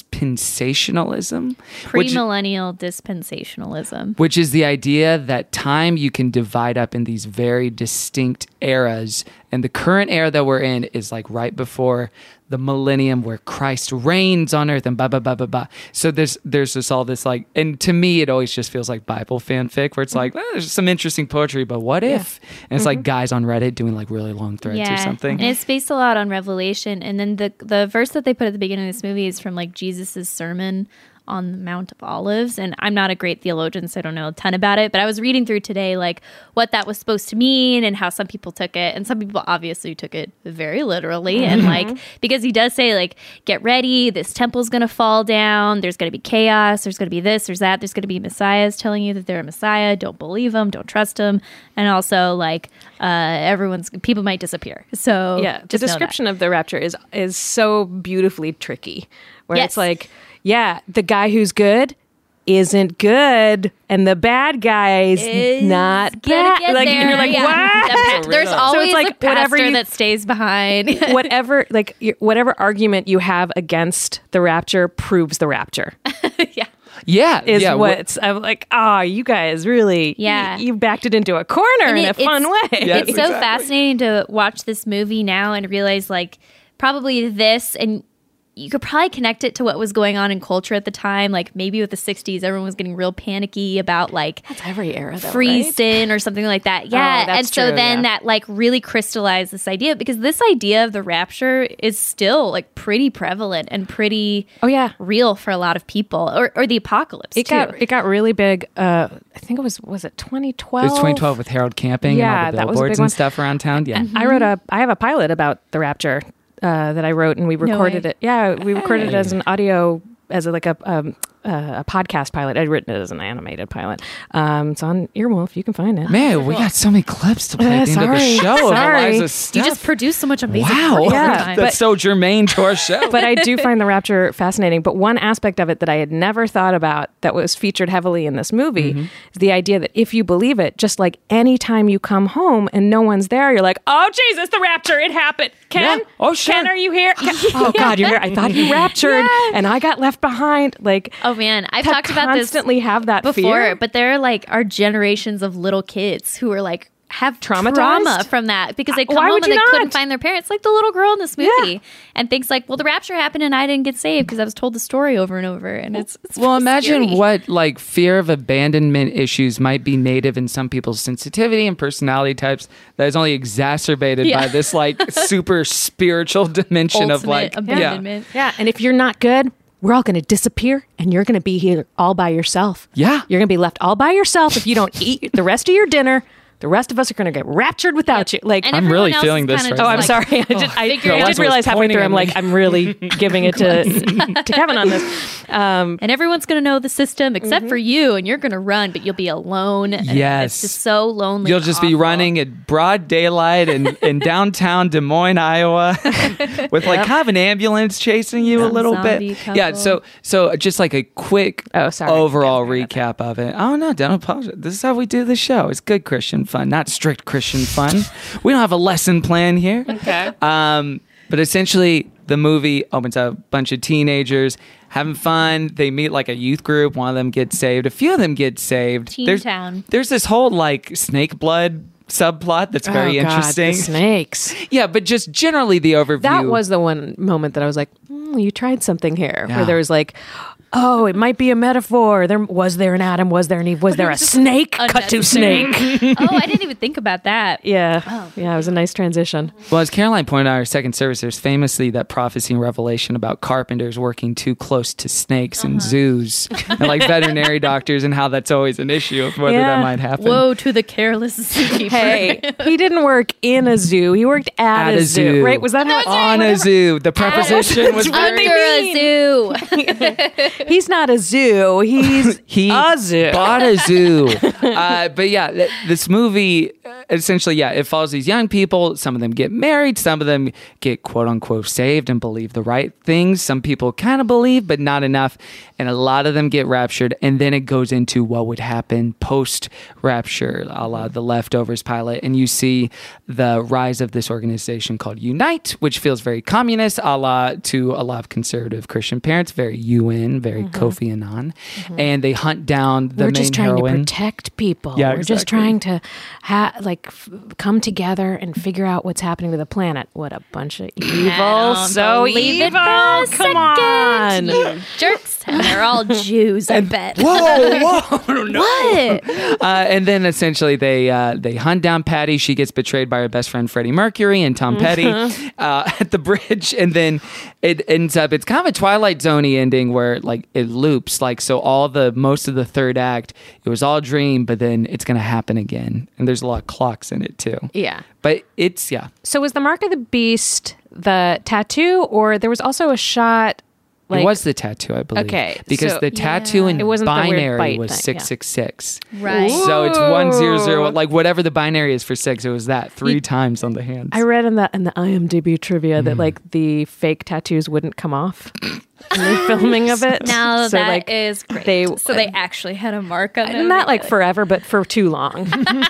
dispensationalism. which- Premillennial dispensationalism. which is the idea that time you can divide up in these very distinct eras. And the current era that we're in is like right before the millennium where Christ reigns on earth and blah, blah, blah, blah, blah. So there's just all this like, and to me, it always just feels like Bible fanfic where it's like, there's some interesting poetry, but what if? And it's like guys on Reddit doing like really long threads or something. And it's based a lot on Revelation. And then the verse that they put at the beginning of this movie is from like Jesus's sermon on the Mount of Olives. And I'm not a great theologian, so I don't know a ton about it. But I was reading through today like what that was supposed to mean and how some people took it. And some people obviously took it very literally. And like, because he does say like, get ready, this temple's going to fall down. There's going to be chaos. There's going to be this, there's that. There's going to be messiahs telling you that they're a messiah. Don't believe them. Don't trust them. And also like people might disappear. So Yeah, the just know that. description of the rapture is so beautifully tricky. Where Yes. it's like, yeah, the guy who's good isn't good, and the bad guy's not Gonna bad. get Like, there, and you're like, yeah. what? There's always like, a pastor whatever you- that stays behind. whatever argument you have against the rapture proves the rapture. Yeah. Is yeah. what's I'm like, you guys really, Yeah. you backed it into a corner And in a it's- fun way. Yes, It's so exactly. fascinating to watch this movie now and realize like probably this, and you could probably connect it to what was going on in culture at the time. Like maybe with the 60s, everyone was getting real panicky about like That's every era, though, free right? sin or something like that. Yeah. that's And so true, then yeah. that like really crystallized this idea, because this idea of the rapture is still like pretty prevalent and pretty real for a lot of people, or the apocalypse It too. got really big. I think it was it 2012? It was 2012 with Harold Camping Yeah, and all that the was a billboards big one. and stuff around town. Yeah. I have a pilot about the rapture that I wrote, and we recorded way. it. Yeah, we recorded it as an audio, as a podcast pilot. I'd written it as an animated pilot. It's on Earwolf. You can find it. Man, we got so many clips to play at the end of the Sorry. show of Sorry. Eliza's You stuff. just produce so much amazing Wow. work all the Yeah. time. That's so germane to our show. But I do find the rapture fascinating. But one aspect of it that I had never thought about that was featured heavily in this movie is the idea that if you believe it, just like anytime you come home and no one's there, you're like, oh, Jesus, the rapture, it happened. Ken? Yeah. Oh, sure. Ken, are you here? Oh, God, you're here. I thought you raptured and I got left behind. Like, Oh man, I've to talked about this constantly have that before, fear. but there are generations of little kids who are like have Traumatized? trauma from that because they come Why home would and you they not? couldn't find their parents, like the little girl in this movie, and thinks like, well, the rapture happened and I didn't get saved because I was told the story over and over, and it's Well, pretty imagine scary. what like fear of abandonment issues might be native in some people's sensitivity and personality types that is only exacerbated Yeah. by this like super spiritual dimension of Ultimate like abandonment. yeah. And if you're not good, we're all going to disappear and you're going to be here all by yourself. Yeah. You're going to be left all by yourself if you don't eat the rest of your dinner. The rest of us are going to get raptured without you. Like, And I'm everyone really else feeling is this kinda right oh, just I'm like, sorry. I did realize halfway pointing through, at I'm me. like, I'm really giving it to Kevin on this. And everyone's going to know the system except for you, and you're going to run, but you'll be alone. And Yes. it's just so lonely. You'll and just be awful. running at broad daylight in downtown Des Moines, Iowa, with like kind of an ambulance chasing you a Some little zombie bit. couple. Yeah, so just like a quick sorry. overall recap of it. Oh no, don't apologize. This is how we do the show. It's good Christian fun, not strict Christian fun. We don't have a lesson plan here. Okay. But essentially, the movie opens up a bunch of teenagers having fun. They meet like a youth group. One of them gets saved. A few of them get saved. Town. There's this whole like snake blood subplot that's very interesting. The snakes. Yeah, but just generally the overview. That was the one moment that I was like, you tried something here. Yeah. Where there was like, oh, it might be a metaphor. Was there an Adam? Was there an Eve? Was there a snake? Cut to snake. Oh, I didn't even think about that. Yeah. Oh. Yeah, it was a nice transition. Well, as Caroline pointed out in our second service, there's famously that prophecy and revelation about carpenters working too close to snakes in zoos and like veterinary doctors and how that's always an issue of whether that might happen. Woe to the careless zookeeper. Hey, he didn't work in a zoo. He worked at a zoo. Right? Was that how on a zoo? The preposition was That's what very... Under a zoo. He's not a zoo. He's He a zoo. bought a zoo. But yeah, this movie, essentially, yeah, it follows these young people. Some of them get married. Some of them get quote unquote saved and believe the right things. Some people kind of believe, but not enough. And a lot of them get raptured. And then it goes into what would happen post rapture, a la the Leftovers pilot. And you see the rise of this organization called Unite, which feels very communist, a la to a lot of conservative Christian parents, very UN, very Kofi Annan. And they hunt down the We're main just trying heroine. to protect people. Yeah, We're just exactly. trying to come together and figure out what's happening to the planet. What a bunch of evil. So believe it evil. for a Come on. You jerks. And they're all Jews, I bet. Whoa! What? And then essentially they hunt down Patty. She gets betrayed by her best friend Freddie Mercury and Tom Petty at the bridge, and then it ends up. It's kind of a Twilight Zone-y ending where like it loops. Like so, most of the third act, it was all a dream, but then it's going to happen again, and there's a lot of clocks in it too. Yeah. But it's So was the Mark of the Beast the tattoo, or there was also a shot? Like, it was the tattoo, I believe. Okay, because so- the tattoo in It wasn't the weird binary bite was thing, yeah. 666. Right. So it's 100, like whatever the binary is for 6. It was that 3 times on the hands. I read in the IMDb trivia that like the fake tattoos wouldn't come off in the filming of it. Now So, that like, is great. they- so they actually had a mark on them. not like forever, but for too long.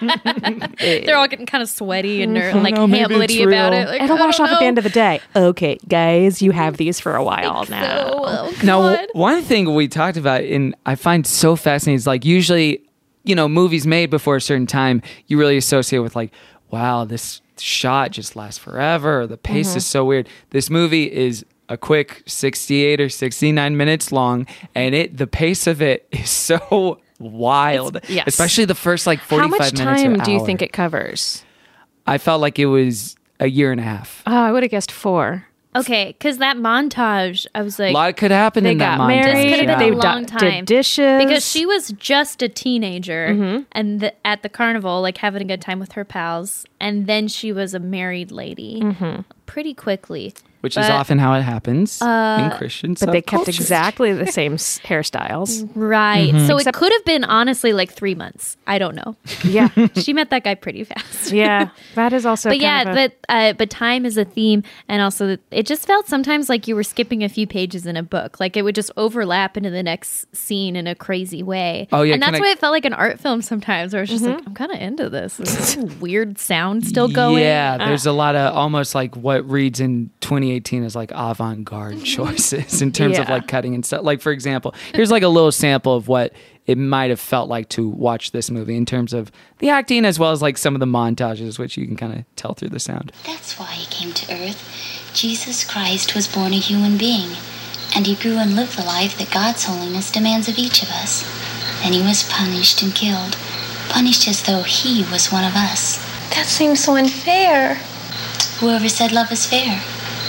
They're all getting kind of sweaty and like no, maybe Hamlet-y it's about real. it. Like, It'll I wash don't off at the know. end of the day. Okay, guys, you have these for a while now. So, oh, Now, God. one thing we talked about, and I find so fascinating, is like usually, movies made before a certain time, you really associate with like, wow, this shot just lasts forever. Or the pace is so weird. This movie is a quick 68 or 69 minutes long, and the pace of it is so wild. Yes. Especially the first like 45 How much minutes. time or do you hour. think it covers? I felt like it was a year and a half. Oh, I would have guessed 4. Okay, because that montage, I was like, A lot could happen They in that got montage. married. This could've been They a long did time. dishes. because she was just a teenager and at the carnival, like having a good time with her pals, and then she was a married lady pretty quickly. Which is But- often how it happens in Christian but they kept subcultures. exactly the same hairstyles. Right. So Except- it could have been honestly like 3 months. I don't know. Yeah, She met that guy pretty fast. yeah. That is also. But kind yeah, of a- but time is a theme, and also it just felt sometimes like you were skipping a few pages in a book. Like it would just overlap into the next scene in a crazy way. Oh, yeah, and that's kinda- why it felt like an art film sometimes. Where it's just like I'm kind of into this. Is this weird sound still going? Yeah, there's a lot of almost like what reads in 2018 as like avant-garde choices in terms of Yeah. like cutting and stuff. Like for example, here's like a little sample of what it might have felt like to watch this movie in terms of the acting as well as like some of the montages, which you can kind of tell through the sound. That's why he came to earth. Jesus Christ was born a human being, and he grew and lived the life that God's holiness demands of each of us. Then he was punished and killed, punished as though he was one of us. That seems so unfair. Whoever said love is fair?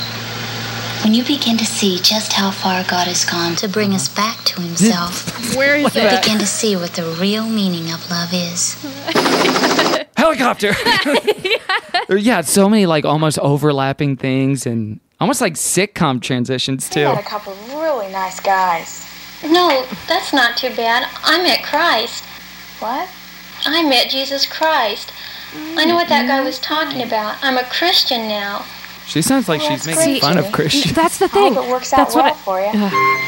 When you begin to see just how far God has gone to bring us back to himself, Where is you it? begin to see what the real meaning of love is. Helicopter. Yeah, so many like almost overlapping things and almost like sitcom transitions too. A couple of really nice guys. No, that's not too bad. I met Christ. What? I met Jesus Christ. I know what that guy was talking about. I'm a Christian now. She sounds like she's that's making great, fun of Julie. Christians. that's the I thing. hope it works out That's well what for you.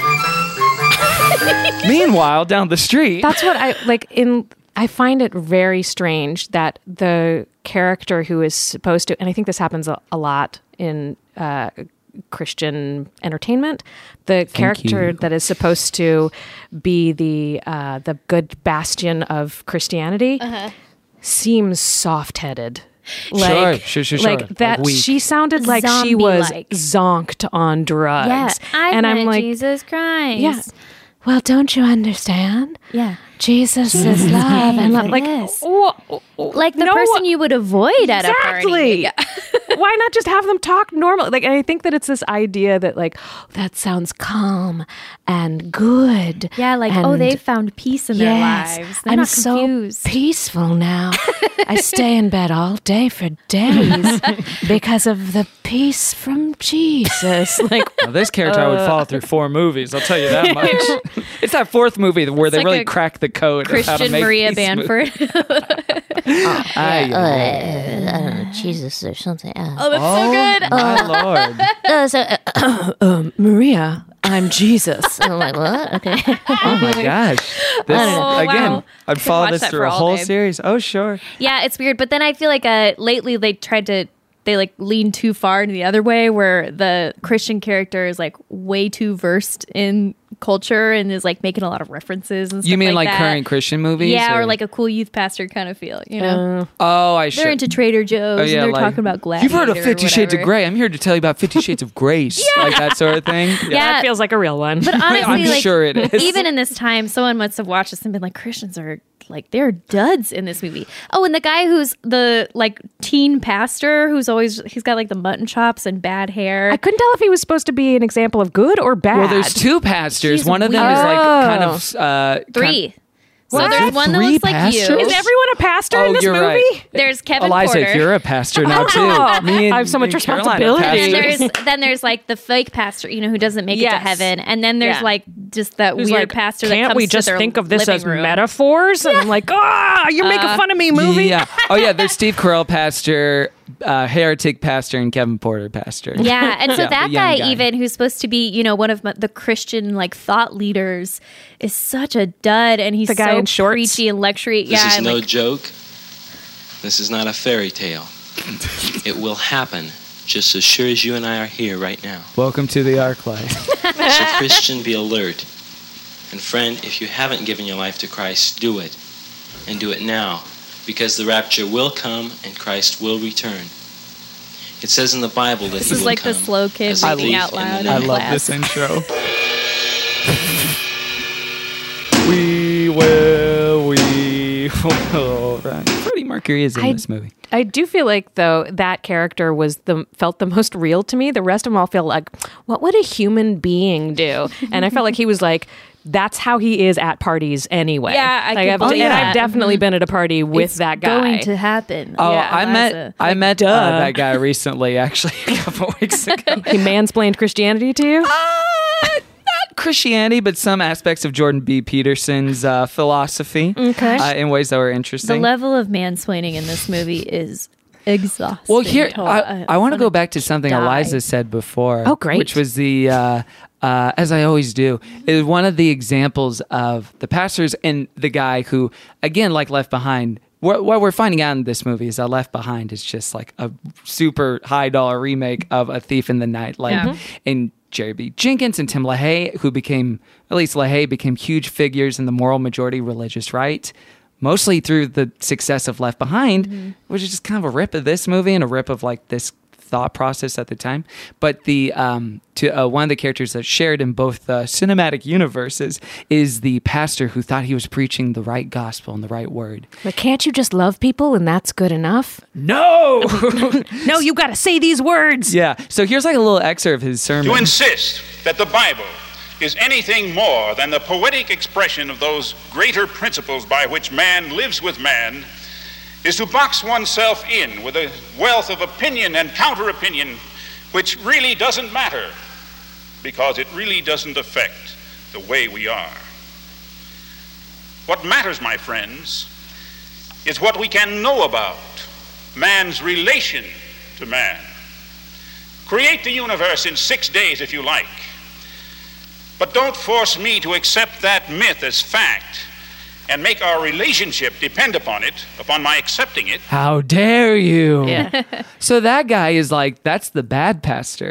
Meanwhile, down the street. That's what I like. I find it very strange that the character who is supposed to, and I think this happens a lot in Christian entertainment. The character you. that is supposed to be the good bastion of Christianity seems soft-headed. Sure. Like that, Like weak. she sounded like she was Zombie-like. zonked on drugs. Yeah, and I'm like, Jesus Christ. yeah. Well, don't you understand? Yeah. Jesus is love, and love. Like, Yes. like The person you would avoid at a party. Exactly. Why not just have them talk normal? Like, and I think that it's this idea that like that sounds calm and good. Yeah, like, and they found peace in their lives. They're I'm not so confused. peaceful now. I stay in bed all day for days because of the peace from Jesus. Like, Now, this character I would follow through 4 movies. I'll tell you that much. It's that 4th movie where they like really a crack the code. of how to Christian make Maria these Bamford. I don't know, Jesus or something. Oh, that's so good. My Lord. Maria, I'm Jesus. I'm like, what? Okay. Oh my gosh. This, Oh, again, wow. I'd follow watch this that through for a all whole day. series. Oh, sure. Yeah, it's weird. But then I feel like lately they like lean too far in the other way where the Christian character is like way too versed in culture and is like making a lot of references and stuff You mean like that. current Christian movies? Yeah, or like a cool youth pastor kind of feel, you know? Oh, I They're should. into Trader Joe's and they're talking about Gladiator. You've heard of 50 or Shades of whatever. Grey. I'm here to tell you about 50 Shades of Grace. Like that sort of thing. Yeah. That feels like a real one. But honestly, I'm like, sure it is. even in this time, someone must have watched this and been like, Christians are like, they're duds in this movie. Oh, and the guy who's the like teen pastor he's got like the mutton chops and bad hair. I couldn't tell if he was supposed to be an example of good or bad. Well, there's 2 pastors. He's One of them is like kind of 3. So What? there's one that 3 looks like pastors? you. Is everyone a pastor Oh, in this you're movie? right. There's Kevin Eliza, Porter. you're a pastor now too. Oh, Me and, I have so much and Caroline responsibility. are pastors. And there's like the fake pastor, who doesn't make it to Yes. heaven, and then there's Yeah. like just that Who's weird like, pastor that can't comes we to just their think of this living as room. metaphors? And I'm like, you're making fun of me, movie. Yeah. Oh yeah. There's Steve Carell pastor, heretic pastor, and Kevin Porter pastor. Yeah, and so Yeah, that the young guy, even who's supposed to be, one of the Christian like thought leaders, is such a dud, and he's The guy so in shorts? preachy and lectury. This Yeah, is and, no like, joke. This is not a fairy tale. It will happen just as sure as you and I are here right now. Welcome to the ArcLight. So Christian, be alert. And friend, if you haven't given your life to Christ, do it. And do it now. Because the rapture will come and Christ will return. It says in the Bible that this he is will like the come slow kid as a reading thief out in the loud. night. I in love class. this intro. We will. Right. Freddie Mercury is in this movie. I do feel like though that character felt the most real to me. The rest of them all feel like, what would a human being do? And I felt like he was like, that's how he is at parties anyway. Yeah, I like, could believe and that. I've definitely been at a party with It's that guy. going to happen. Oh, Yeah, I met duh. that guy recently, actually, a couple weeks ago. He mansplained Christianity to you? Not Christianity, but some aspects of Jordan B. Peterson's philosophy in ways that were The interesting. level of mansplaining in this movie is exhausting. Well, here I want to go back to something die. Eliza said before. Oh, great. Which was the as I always do, is one of the examples of the pastors and the guy who, again, like Left Behind. What we're finding out in this movie is that Left Behind is just like a super high dollar remake of A Thief in the Night, like and Jerry B. Jenkins and Tim LaHaye, who became, at least LaHaye became huge figures in the moral majority religious right. Mostly through the success of Left Behind, which is just kind of a rip of this movie and a rip of like this thought process at the time. But the one of the characters that's shared in both cinematic universes is the pastor who thought he was preaching the right gospel and the right word. Like, can't you just love people and that's good enough? No! No, you got to say these words. Yeah. So here's like a little excerpt of his sermon. To insist that the Bible is anything more than the poetic expression of those greater principles by which man lives with man is to box oneself in with a wealth of opinion and counter-opinion which really doesn't matter because it really doesn't affect the way we are. What matters, my friends, is what we can know about man's relation to man. Create the universe in 6 days if you like. But don't force me to accept that myth as fact and make our relationship depend upon it, upon my accepting it. How dare you? Yeah. So that guy is like, that's the bad pastor.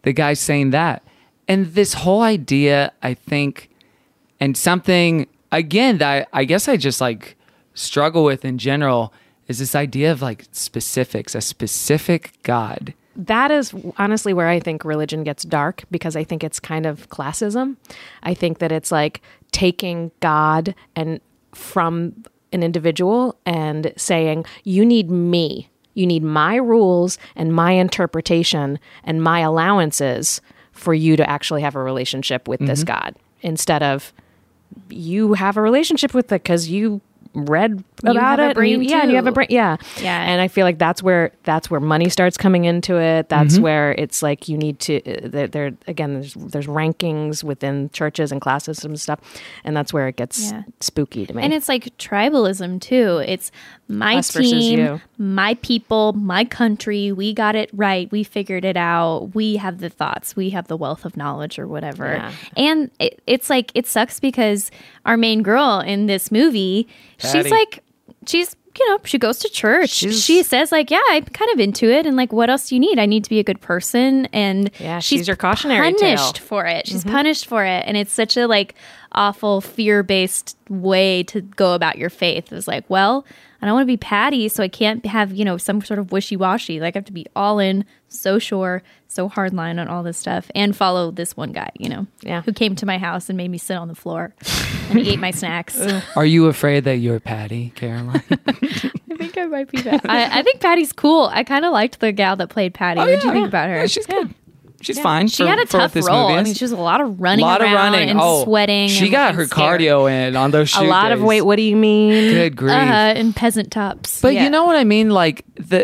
the guy's saying that. And this whole idea, I think, and something, again, that I guess I just like struggle with in general is this idea of like specifics, a specific God. That is honestly where I think religion gets dark, because I think it's kind of classism. I think that it's like taking God and from an individual and saying, you need me. You need my rules and my interpretation and my allowances for you to actually have a relationship with this God, instead of you have a relationship with it because you read about it. And you have a brain. Yeah. And I feel like that's where money starts coming into it. That's where it's like you need to. There again, there's rankings within churches and classes and stuff, and that's where it gets spooky to me. And it's like tribalism too. It's my Us versus team, you. my people, my country. We got it right. We figured it out. We have the thoughts. We have the wealth of knowledge or whatever. Yeah. And it's like it sucks because our main girl in this movie, she's she goes to church. She says like, yeah, I'm kind of into it. And like, what else do you need? I need to be a good person. And she's your cautionary punished tale. for it. She's punished for it. And it's such a like awful fear-based way to go about your faith. It's like, well, I don't want to be Patty, so I can't have, some sort of wishy-washy. Like I have to be all in, so sure, so hardline on all this stuff, and follow this one guy, who came to my house and made me sit on the floor and he ate my snacks. Are you afraid that you're Patty, Caroline? I think I might be Patty. I think Patty's cool. I kind of liked the gal that played Patty. What did you think about her? Yeah, she's good. She's fine. She had a tough role. I mean, she was a lot of running around and sweating. She got her cardio in on those shoot a lot days. of weight. What do you mean? Good grief. In peasant tops. But you know what I mean? Like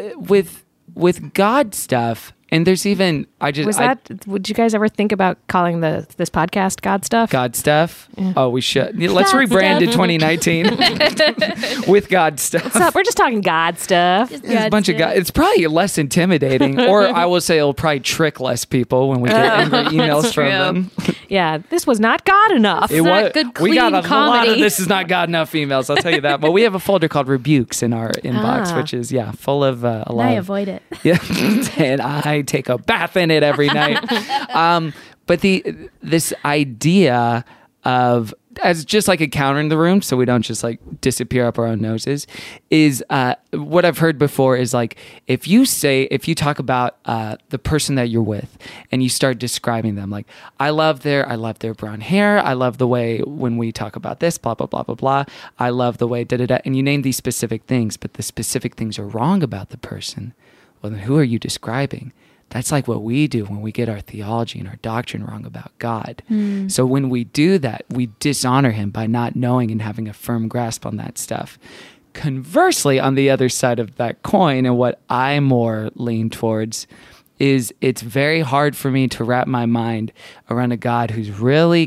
with God stuff. And there's even would you guys ever think about calling this podcast God Stuff? God Stuff? Yeah. Oh, we should. Let's God rebrand in stuff. 2019 with God Stuff. What's up? We're just talking God stuff. It's a bunch of God. It's probably less intimidating, or I will say it'll probably trick less people when we get angry emails from them. Yeah, this was not God enough. It's not good, clean we got a comedy. lot of this is not God enough emails. I'll tell you that. But we have a folder called rebukes in our inbox, which is full of a lot. I avoid it. Yeah, and I take a bath in it every night. But this idea of, as just like a counter in the room, so we don't just like disappear up our own noses, is what I've heard before is like, if you talk about the person that you're with and you start describing them, like, I love their brown hair, I love the way when we talk about this, blah, blah, blah, blah, blah, I love the way da-da-da, and you name these specific things, but the specific things are wrong about the person, well, then who are you describing? That's like what we do when we get our theology and our doctrine wrong about God. So when we do that, we dishonor him by not knowing and having a firm grasp on that stuff. Conversely, on the other side of that coin, and what I more lean towards, is it's very hard for me to wrap my mind around a God who's really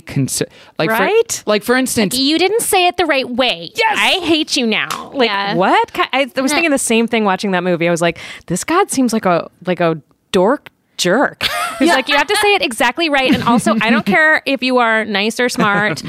right? For instance, you didn't say it the right way. Yes, I hate you now. Like what? I was thinking the same thing watching that movie. I was like, this God seems like a dork jerk. He's like, you have to say it exactly right, and also I don't care if you are nice or smart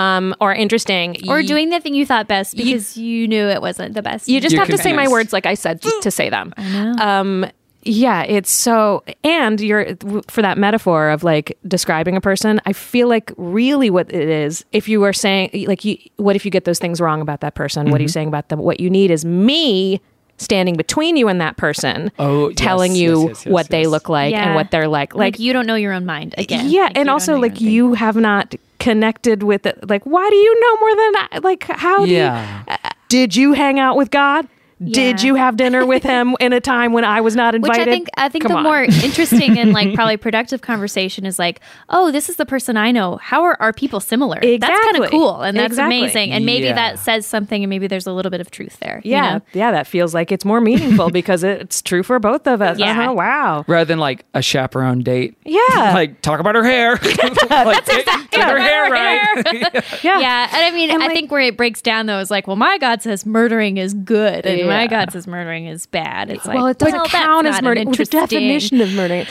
or interesting or doing the thing you thought best because you knew it wasn't the best. You just have to say my words like I said to say them. I know. Yeah, it's so, and for that metaphor of like describing a person, I feel like really what it is, if you are saying like, what if you get those things wrong about that person? What are you saying about them? What you need is me standing between you and that person, telling you what they look like and what they're like. Like you don't know your own mind again. Yeah, like and also like you have not connected with it. Like, why do you know more than I? Like, how do you? Did you hang out with God? Did you have dinner with him in a time when I was not invited? Which I think the more interesting and like probably productive conversation is like, oh, this is the person I know. How are our people similar? Exactly. That's kind of cool and that's Exactly. amazing. And maybe that says something and maybe there's a little bit of truth there. Yeah. You know? Yeah, that feels like it's more meaningful because it's true for both of us. Yeah. Wow. rather than like a chaperone date. Yeah. Like talk about her hair. That's exactly get her hair right. Yeah. And I mean, I think where it breaks down though is like, well, my God says murdering is good and my God says murdering is bad. It's like, well, it doesn't count as murder. The definition of murdering.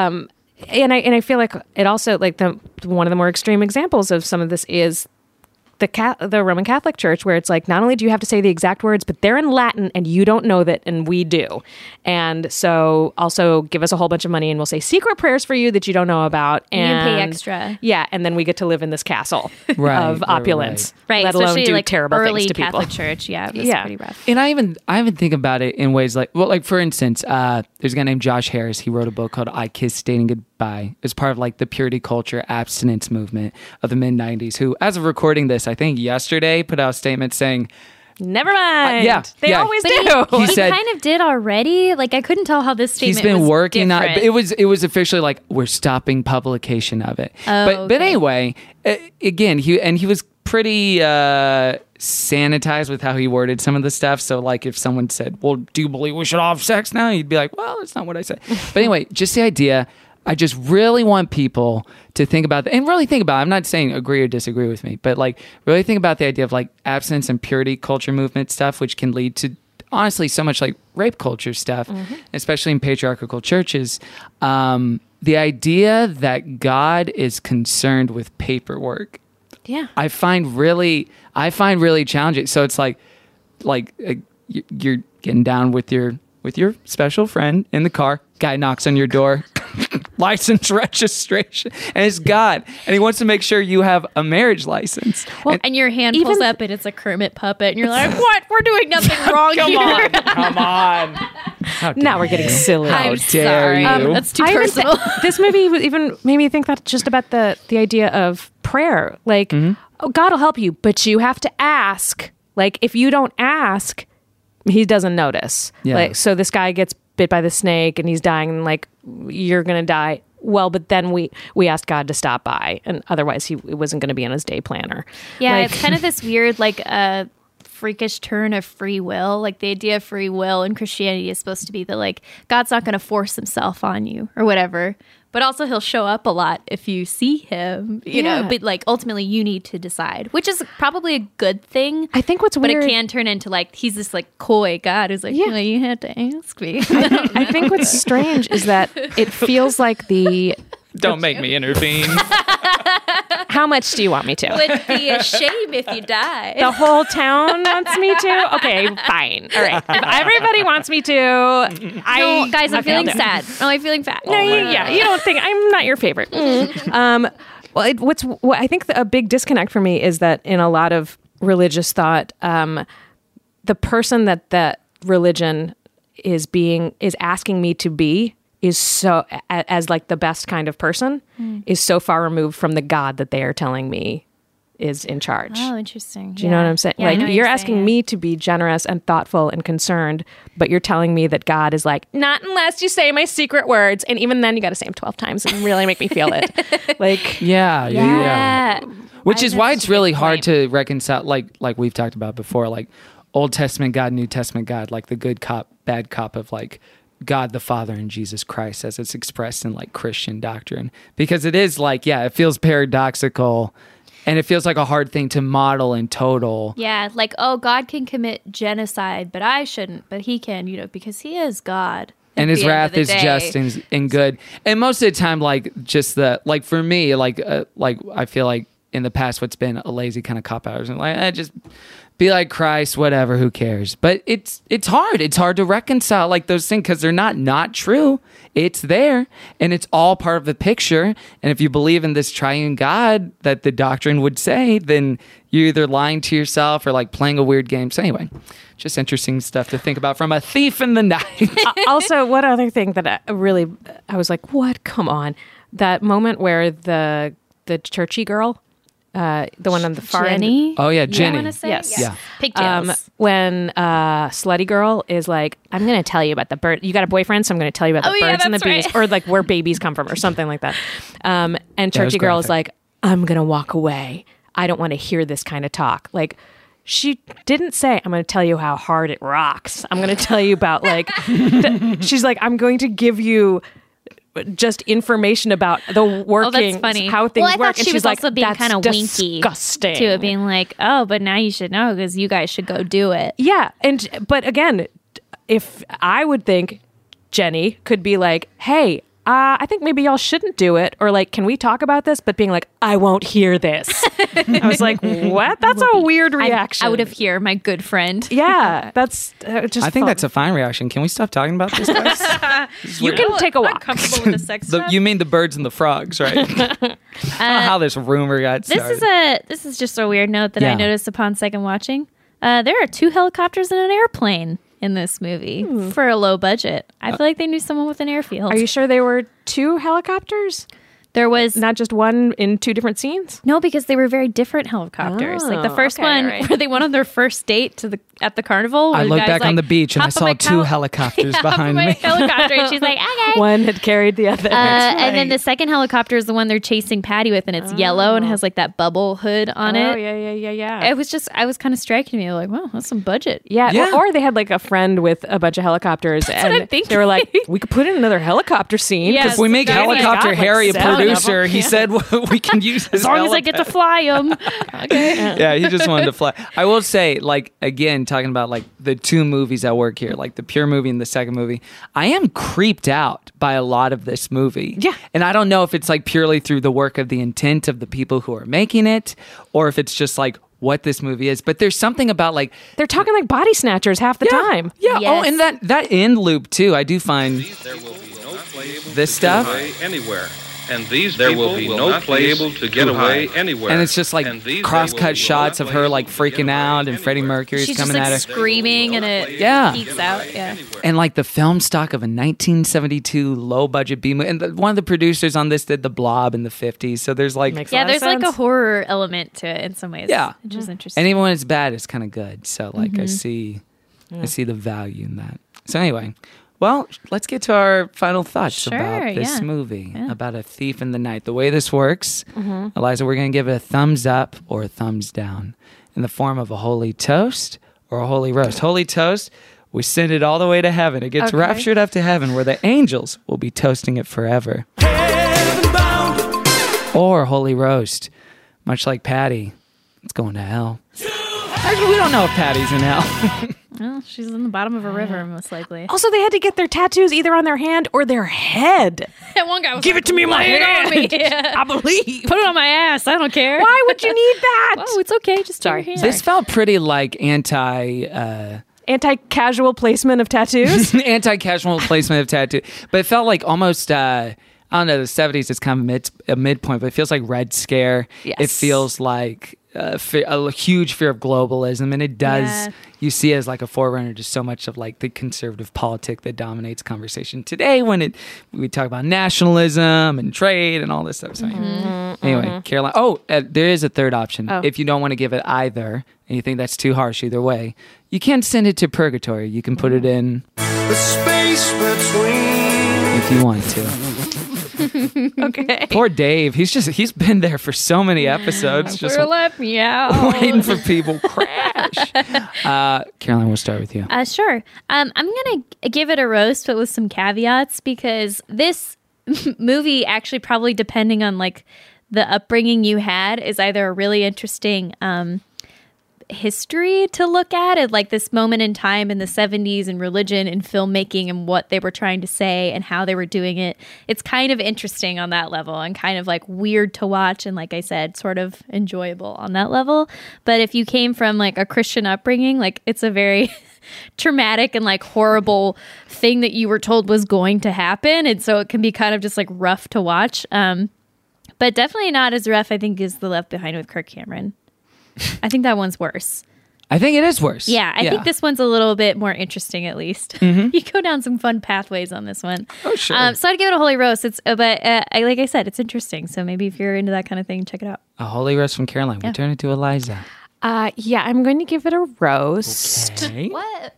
And I feel like it also like one of the more extreme examples of some of this is the Roman Catholic Church, where it's like, not only do you have to say the exact words, but they're in Latin and you don't know that, and we do. And so also give us a whole bunch of money and we'll say secret prayers for you that you don't know about. And you can pay extra. Yeah, and then we get to live in this castle of opulence. Right. Let alone especially do like terrible early things to Catholic people. Church. Yeah, it was pretty rough. And I even think about it in ways like, well, like for instance, there's a guy named Josh Harris. He wrote a book called I Kissed Dating Goodbye. It's part of like the purity culture abstinence movement of the mid 90s, who, as of recording this, I think yesterday put out a statement saying, never mind. They always But do. He said- kind of did already. Like I couldn't tell how this statement he's been was working on different. it was officially like, we're stopping publication of it. Oh, but okay. anyway, again, he was pretty sanitized with how he worded some of the stuff. So like if someone said, well, do you believe we should all have sex now? He'd be like, well, that's not what I said. But anyway, just the idea, I just really want people to think about that and really think about it. I'm not saying agree or disagree with me, but like really think about the idea of like abstinence and purity culture movement stuff, which can lead to honestly so much like rape culture stuff, especially in patriarchal churches. The idea that God is concerned with paperwork, I find really challenging. So it's like you're getting down with your special friend in the car. Guy knocks on your door, license registration, and it's God, and he wants to make sure you have a marriage license. Well, and your hand pulls up and it's a Kermit puppet, and you're like, "What? We're doing nothing wrong here." Come on. Now we're getting silly. I'm dare sorry. you. That's too I even personal. this movie even made me think that just about the idea of prayer. Like, oh, God will help you, but you have to ask. Like, if you don't ask, he doesn't notice. Yeah. Like, so this guy gets bit by the snake and he's dying. And like, you're gonna die. Well, but then we asked God to stop by, and otherwise it wasn't going to be on his day planner. Yeah, Like- it's kind of this weird, like, freakish turn of free will. Like, the idea of free will in Christianity is supposed to be that, like, God's not going to force himself on you or whatever. But also he'll show up a lot if you see him, you know. But, like, ultimately you need to decide, which is probably a good thing. I think what's weird, but it can turn into, like, he's this, like, coy God who's like, well, you had to ask me. I think what's strange is that it feels like Don't make me intervene. how much do you want me to? Would be a shame if you die. The whole town wants me to? Okay, fine. All right. If everybody wants me to, No, guys, I'm feeling sad. Oh, I'm feeling fat. No, you don't think I'm not your favorite. Well, I think a big disconnect for me is that in a lot of religious thought, the person that religion is asking me to be is so as like the best kind of person is so far removed from the God that they are telling me is in charge. Oh, interesting. Do you know what I'm saying? Yeah, I know like what you're saying, asking me to be generous and thoughtful and concerned, but you're telling me that God is like, not unless you say my secret words. And even then you got to say them 12 times and really make me feel it. Like, Yeah. Which is why it's really hard to reconcile, like we've talked about before, like Old Testament God, New Testament God, like the good cop, bad cop of like God the Father and Jesus Christ as it's expressed in like Christian doctrine. Because it is like, it feels paradoxical and it feels like a hard thing to model in total. Yeah, like, oh, God can commit genocide, but I shouldn't, but he can, because he is God. And his wrath is just and good. And most of the time, like just like for me, like I feel like in the past, what's been a lazy kind of cop out, and like just be like Christ, whatever, who cares? But it's hard. It's hard to reconcile like those things because they're not true. It's there, and it's all part of the picture. And if you believe in this triune God that the doctrine would say, then you're either lying to yourself or like playing a weird game. So anyway, just interesting stuff to think about from a thief in the night. Also, one other thing that I was like, what? Come on. That moment where the churchy girl, the one on the far Jenny? end. Oh, yeah, Jenny. You wanna say? Yes. Yeah. Pigtails. When Slutty Girl is like, I'm going to tell you about the bird. You got a boyfriend, so I'm going to tell you about the birds and the bees, right. or like where babies come from, or something like that. And Churchy Girl is like, I'm going to walk away. I don't want to hear this kind of talk. Like, she didn't say, I'm going to tell you how hard it rocks. I'm going to tell you about like, she's like, I'm going to give you just information about the workings, funny. how things I work. thought And she she's was like, also being that's kind of winky disgusting. to it, being like, oh, but now you should know because you guys should go do it. Yeah. But again, if I would think Jenny could be like, hey, I think maybe y'all shouldn't do it, or like, can we talk about this? But being like, I won't hear this. I was like, what? That's a weird reaction. I would have hear my good friend. Yeah, that's just. I think that's a fine reaction. Can we stop talking about this, guys? You can take a walk. Comfortable with the sex stuff. You mean the birds and the frogs, right? I don't know how this rumor got started. This is just a weird note that I noticed upon second watching. There are 2 helicopters and an airplane in this movie for a low budget. I feel like they knew someone with an airfield. Are you sure they were 2 helicopters? There was not just one in 2 different scenes? No, because they were very different helicopters. Like the first one where they went on their first date at the carnival. I looked back on the beach and I saw 2 helicopters behind me. Helicopter, and she's like, okay. One had carried the other. And then the second helicopter is the one they're chasing Patty with, and it's yellow and has like that bubble hood on it. Oh, yeah. It was kind of striking me. Like, wow, that's some budget. Yeah. Or they had like a friend with a bunch of helicopters, and they were like, we could put in another helicopter scene. If we make Helicopter Harry a producer, he said we can use his as long as I get to fly him. Okay. Yeah, he just wanted to fly. I will say, like, again, talking about like the 2 movies that work here, like the Pure movie and the second movie, I am creeped out by a lot of this movie. Yeah. And I don't know if it's like purely through the work of the intent of the people who are making it, or if it's just like what this movie is. But there's something about like they're talking like body snatchers half the time. Yeah. Yes. Oh, and that end loop too. I do find this stuff anywhere. And these there will be no place able to get away anywhere. And it's just like cross-cut shots of her like freaking out, and Freddie Mercury's She's coming just, at her. Screaming, and it peeks out. Yeah. And like the film stock of a 1972 low-budget B movie. And one of the producers on this did The Blob in the 50s. So there's like... there's like a horror element to it in some ways. Yeah. Which is interesting. And even when it's bad, it's kind of good. So like I see the value in that. So anyway... Well, let's get to our final thoughts about this movie, about A Thief in the Night. The way this works, Eliza, we're going to give it a thumbs up or a thumbs down in the form of a holy toast or a holy roast. Holy toast, we send it all the way to heaven. It gets raptured up to heaven where the angels will be toasting it forever. Or holy roast, much like Patty, it's going to hell. Actually, we don't know if Patty's in hell. Well, she's in the bottom of a river, most likely. Also, they had to get their tattoos either on their hand or their head. That one guy was Give it to me in my hand. I believe. Put it on my ass. I don't care. Why would you need that? Oh, it's okay. Just sorry. This felt pretty like anti-casual placement of tattoos. Anti-casual placement of tattoo, but it felt like almost. I don't know. The 70s is kind of a midpoint, but it feels like Red Scare. Yes. It feels like a huge fear of globalism, and it does. You see it as like a forerunner to so much of like the conservative politic that dominates conversation today. When we talk about nationalism and trade and all this stuff. So anyway, Caroline. Oh, there is a third option. If you don't want to give it either, and you think that's too harsh either way, you can send it to purgatory. You can put it in the space between if you want to. Okay. Poor Dave. He's been there for so many episodes. Just let me out. Waiting for people crash. Caroline, we'll start with you. Sure. I'm going to give it a roast, but with some caveats, because this movie actually probably, depending on like the upbringing you had, is either a really interesting history to look at like this moment in time in the 70s and religion and filmmaking and what they were trying to say and how they were doing it. It's kind of interesting on that level and kind of like weird to watch, and like I said, sort of enjoyable on that level. But if you came from like a Christian upbringing, like it's a very traumatic and like horrible thing that you were told was going to happen, and so it can be kind of just like rough to watch, but definitely not as rough, I think, as The Left Behind with Kirk Cameron. I think that one's worse. I think it is worse. Yeah, I think this one's a little bit more interesting, at least. You go down some fun pathways on this one. Oh, sure. So I'd give it a holy roast. Like I said, it's interesting. So maybe if you're into that kind of thing, check it out. A holy roast from Caroline. We turn it to Eliza. I'm going to give it a roast. Okay. What?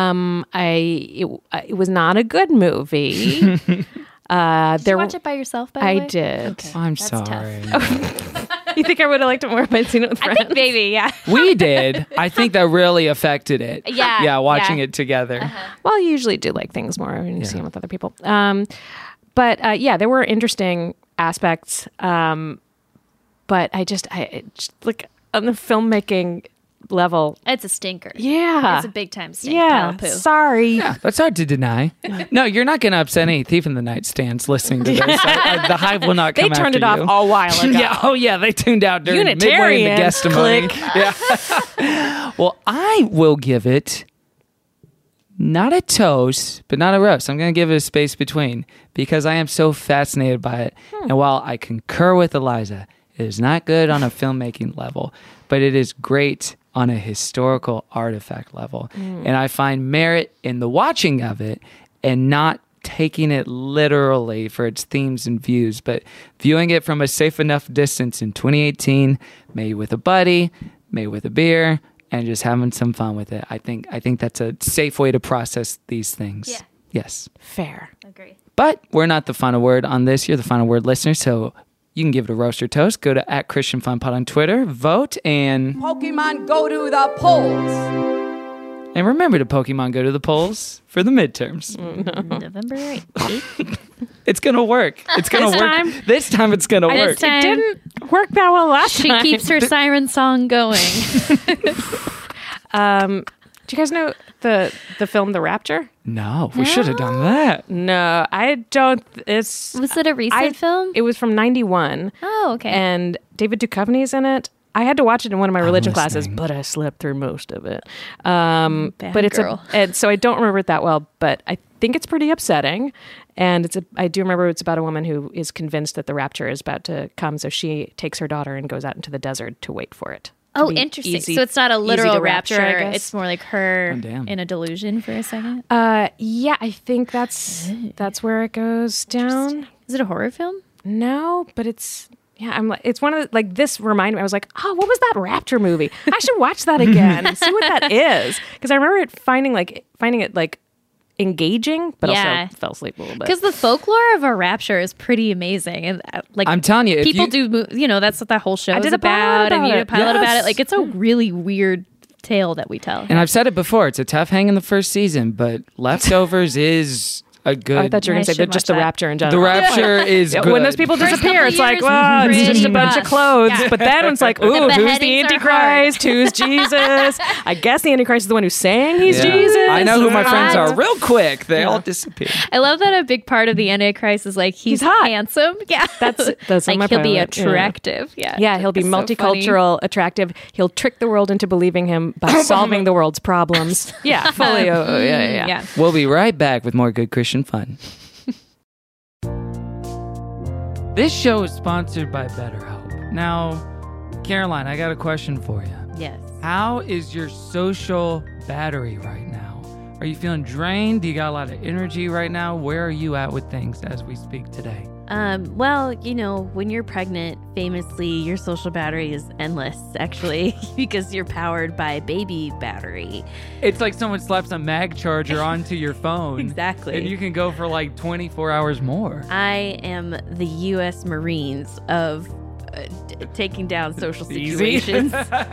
It was not a good movie. Did you watch it by yourself, by the way? I did. Okay, I'm that's sorry. You think I would have liked it more if I'd seen it with friends? I think maybe, yeah. We did. I think that really affected it. Yeah. Yeah, watching it together. Well, you usually do like things more when you see them with other people. But there were interesting aspects. But I just like on the filmmaking, level. It's a stinker. Yeah. It's a big time stink. Yeah. Pile of poo. Sorry. Yeah, that's hard to deny. No, you're not going to upset any thief in the night stands listening to this. The hive will not come They turned after it you. off a while ago. Yeah. Oh, yeah. They tuned out during midway Unitarian. in the guestimony. Click. Yeah. Well, I will give it not a toast, but not a roast. I'm going to give it a space between because I am so fascinated by it. And while I concur with Eliza, it is not good on a filmmaking level, but it is great on a historical artifact level. And I find merit in the watching of it and not taking it literally for its themes and views, but viewing it from a safe enough distance in 2018, maybe with a buddy, maybe with a beer, and just having some fun with it. I think that's a safe way to process these things. Yeah. Yes. Fair. Agree. But we're not the final word on this. You're the final word listener, so you can give it a roast or toast. Go to @ChristianFunPod on Twitter, vote, and Pokemon go to the polls. and remember to Pokemon go to the polls for the midterms. November 8th. It's gonna work. It's gonna This work. time? This time it's gonna This work. time- It didn't work that well last She time. keeps her siren song going. Do you guys know the film The Rapture? No, we should have done that. No, I don't. Was it a recent film? It was from 91. Oh, okay. And David Duchovny's in it. I had to watch it in one of my religion classes, listening. but I slept through most of it. But it's girl. and so I don't remember it that well, but I think it's pretty upsetting. And I do remember it's about a woman who is convinced that the rapture is about to come, so she takes her daughter and goes out into the desert to wait for it. Oh, be interesting. easy- So it's not a easy literal to rapture, I guess. It's more like her Oh, damn. in a delusion for a second. Yeah, I think that's where it goes down. Is it a horror film? No, but it's it's one of the, like this reminded me. I was like, oh, what was that Rapture movie? I should watch that again and see what that is because I remember finding it like engaging, but Yeah. also fell asleep a little bit. Because the folklore of a rapture is pretty amazing, and like I'm telling you, if people you- do. That's what that whole show I is did a pilot about, and about you did a it. pilot about Yes. it. Like it's a really weird tale that we tell. And I've said it before, it's a tough hang in the first season, but Leftovers is a good... I thought you were I going to say should just the watch that. Rapture in the general. Rapture is Yeah, good. when those people First disappear, couple it's like, years well, it's was just a pretty bunch of rough. clothes. Yeah. But then it's like, ooh, who's the beheadings are Antichrist? Who's Jesus? I guess the Antichrist is the one who's saying he's Yeah. Jesus. I know who my friends Hot. are real quick. They all disappear. I love that a big part of the Antichrist is like he's hot. handsome. Yeah, That's on like my he'll be pilot, yeah. attractive. Yeah, he'll be It's so multicultural, attractive. He'll trick the world into believing him by solving the world's problems. Yeah, fully. Yeah. We'll be right back with more good Christian fun. This show is sponsored by BetterHelp. Now, Caroline, I got a question for you. Yes. How is your social battery right now? Are you feeling drained? Do you got a lot of energy right now? Where are you at with things as we speak today? Well, when you're pregnant, famously, your social battery is endless, actually, because you're powered by baby battery. It's like someone slaps a mag charger onto your phone. Exactly. And you can go for like 24 hours more. I am the U.S. Marines of taking down social Easy. situations.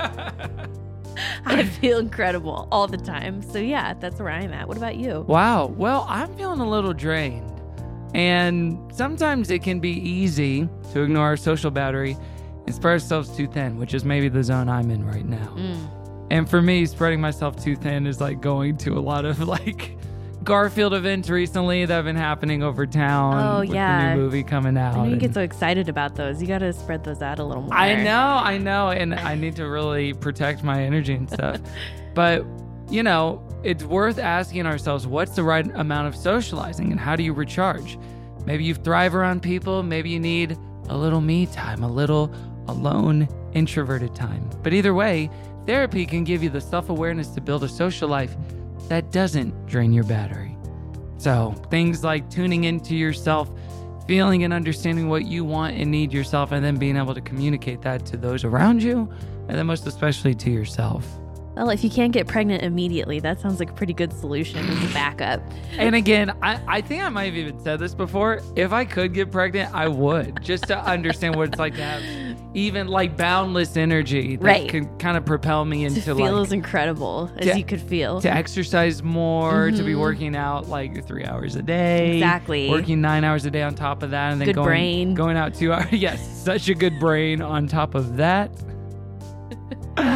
I feel incredible all the time. So, yeah, that's where I'm at. What about you? Wow. Well, I'm feeling a little drained. And sometimes it can be easy to ignore our social battery and spread ourselves too thin, which is maybe the zone I'm in right now. And for me, spreading myself too thin is like going to a lot of like Garfield events recently that have been happening over town. Oh, with yeah. the new movie coming out. I know you and- get so excited about those. You got to spread those out a little more. I know. And I need to really protect my energy and stuff. But, it's worth asking ourselves, what's the right amount of socializing and how do you recharge? Maybe you thrive around people. Maybe you need a little me time, a little alone, introverted time. But either way, therapy can give you the self-awareness to build a social life that doesn't drain your battery. So things like tuning into yourself, feeling and understanding what you want and need yourself, and then being able to communicate that to those around you, and then most especially to yourself. Well, if you can't get pregnant immediately, that sounds like a pretty good solution as a backup. And again, I think I might have even said this before. If I could get pregnant, I would, just to understand what it's like to have even like boundless energy that Right. can kind of propel me into To feel like as incredible as to- you could feel. to exercise more, to be Mhm. working out like 3 hours a day. Exactly. Working 9 hours a day on top of that, and then Good brain. going out 2 hours. Yes, such a good brain on top of that.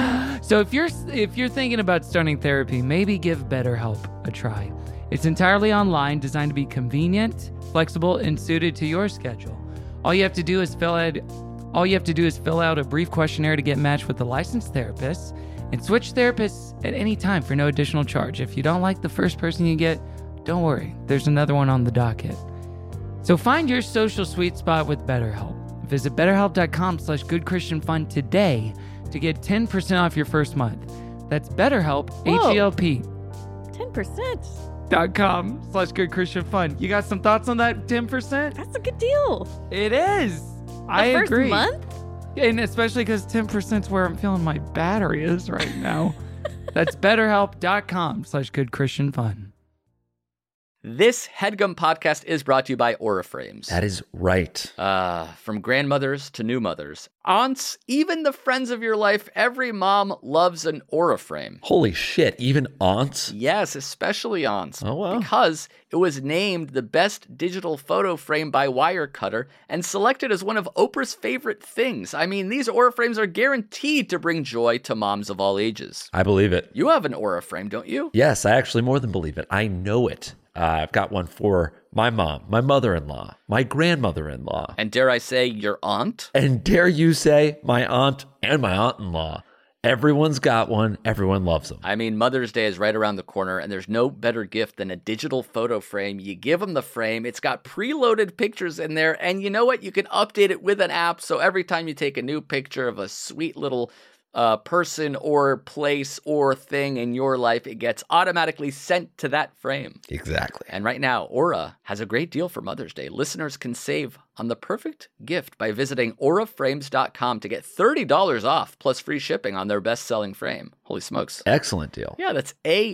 So if you're thinking about starting therapy, maybe give BetterHelp a try. It's entirely online, designed to be convenient, flexible, and suited to your schedule. All you have to do is fill out a brief questionnaire to get matched with a licensed therapist and switch therapists at any time for no additional charge. If you don't like the first person you get, don't worry. There's another one on the docket. So find your social sweet spot with BetterHelp. Visit BetterHelp.com/GoodChristianFun today to get 10% off your first month. That's BetterHelp, H-E-L-P. 10%. .com/GoodChristianFun. You got some thoughts on that 10%? That's a good deal. It is. I agree. The first month? And especially because 10% is where I'm feeling my battery is right now. That's BetterHelp.com/GoodChristianFun. This HeadGum podcast is brought to you by Aura Frames. That is right. From grandmothers to new mothers, aunts, even the friends of your life, every mom loves an Aura frame. Holy shit, even aunts? Yes, especially aunts. Oh, wow. Because it was named the best digital photo frame by Wirecutter and selected as one of Oprah's favorite things. I mean, these Aura frames are guaranteed to bring joy to moms of all ages. I believe it. You have an Aura frame, don't you? Yes, I actually more than believe it. I know it. I've got one for my mom, my mother-in-law, my grandmother-in-law. And dare I say, your aunt? And dare you say, my aunt and my aunt-in-law. Everyone's got one. Everyone loves them. I mean, Mother's Day is right around the corner, and there's no better gift than a digital photo frame. You give them the frame. It's got preloaded pictures in there, and you know what? You can update it with an app, so every time you take a new picture of a sweet little person or place or thing in your life, it gets automatically sent to that frame. Exactly. And right now, Aura has a great deal for Mother's Day. Listeners can save on the perfect gift by visiting auraframes.com to get $30 off plus free shipping on their best-selling frame. Holy smokes. Excellent deal. Yeah, that's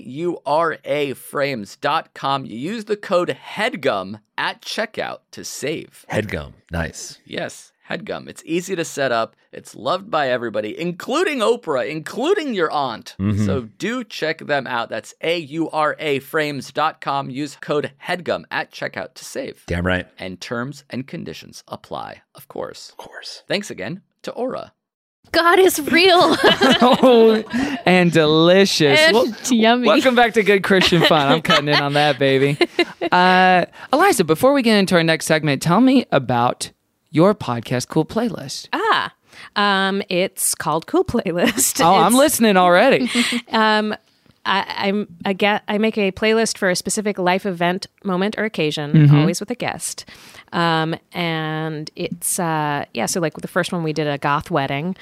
auraframes.com. You use the code HEADGUM at checkout to save. HEADGUM. Nice. Yes. HeadGum. It's easy to set up. It's loved by everybody, including Oprah, including your aunt. Mm-hmm. So do check them out. That's auraframes.com. Use code HEADGUM at checkout to save. Damn right. And terms and conditions apply, of course. Of course. Thanks again to Aura. God is real. And delicious. And yummy. Welcome back to Good Christian Fun. I'm cutting in on that, baby. Eliza, before we get into our next segment, tell me about your podcast, Cool Playlist. It's called Cool Playlist. I'm listening already. I make a playlist for a specific life event, moment, or occasion, always with a guest. And it's, so like the first one we did a goth wedding,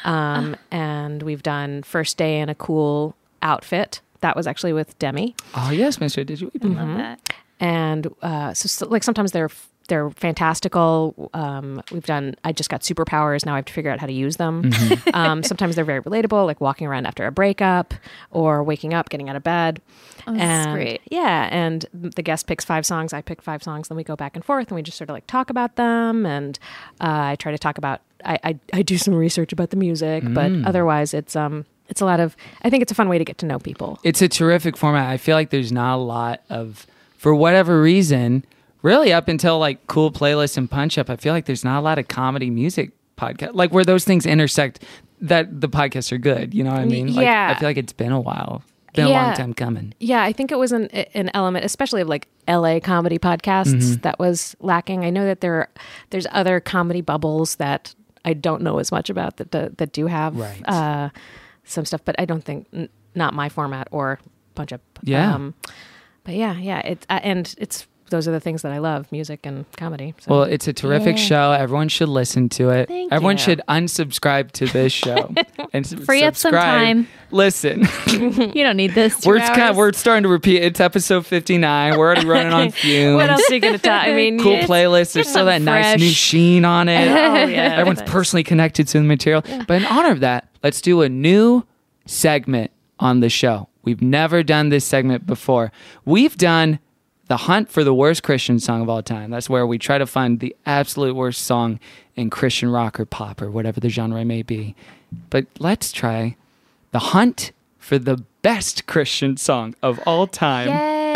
and we've done first day in a cool outfit. That was actually with Demi. Oh yes, Mister, did you? Love that. And so like sometimes they're fantastical. I just got superpowers. Now I have to figure out how to use them. Sometimes they're very relatable, like walking around after a breakup or waking up, getting out of bed. Oh, that's great. Yeah. And the guest picks 5 songs. I pick 5 songs. Then we go back and forth and we just sort of like talk about them. And I try to talk about, I do some research about the music, but otherwise it's a lot of, I think it's a fun way to get to know people. It's a terrific format. I feel like there's not a lot of, for whatever reason, really, up until like Cool Playlist and Punch Up, I feel like there's not a lot of comedy music podcast, like where those things intersect, that the podcasts are good. You know what I mean? Like, yeah. I feel like it's been a while. Been a long time coming. Yeah, I think it was an element, especially of like LA comedy podcasts, that was lacking. I know that there's other comedy bubbles that I don't know as much about that do have some stuff, but I don't think, not my format or Punch Up. Yeah. But it's those are the things that I love, music and comedy. So. Well, it's a terrific show. Everyone should listen to it. Everyone you. should unsubscribe to this show and free up some time. Listen, you don't need this. We're starting to repeat. It's episode 59. We're already running on fumes. What else are you going to talk? I mean, Cool Playlist. There's still that nice new sheen on it. Everyone's personally connected to the material. Yeah. But in honor of that, let's do a new segment on the show. We've never done this segment before. We've done the hunt for the worst Christian song of all time. That's where we try to find the absolute worst song in Christian rock or pop or whatever the genre may be. But let's try the hunt for the best Christian song of all time. Yay!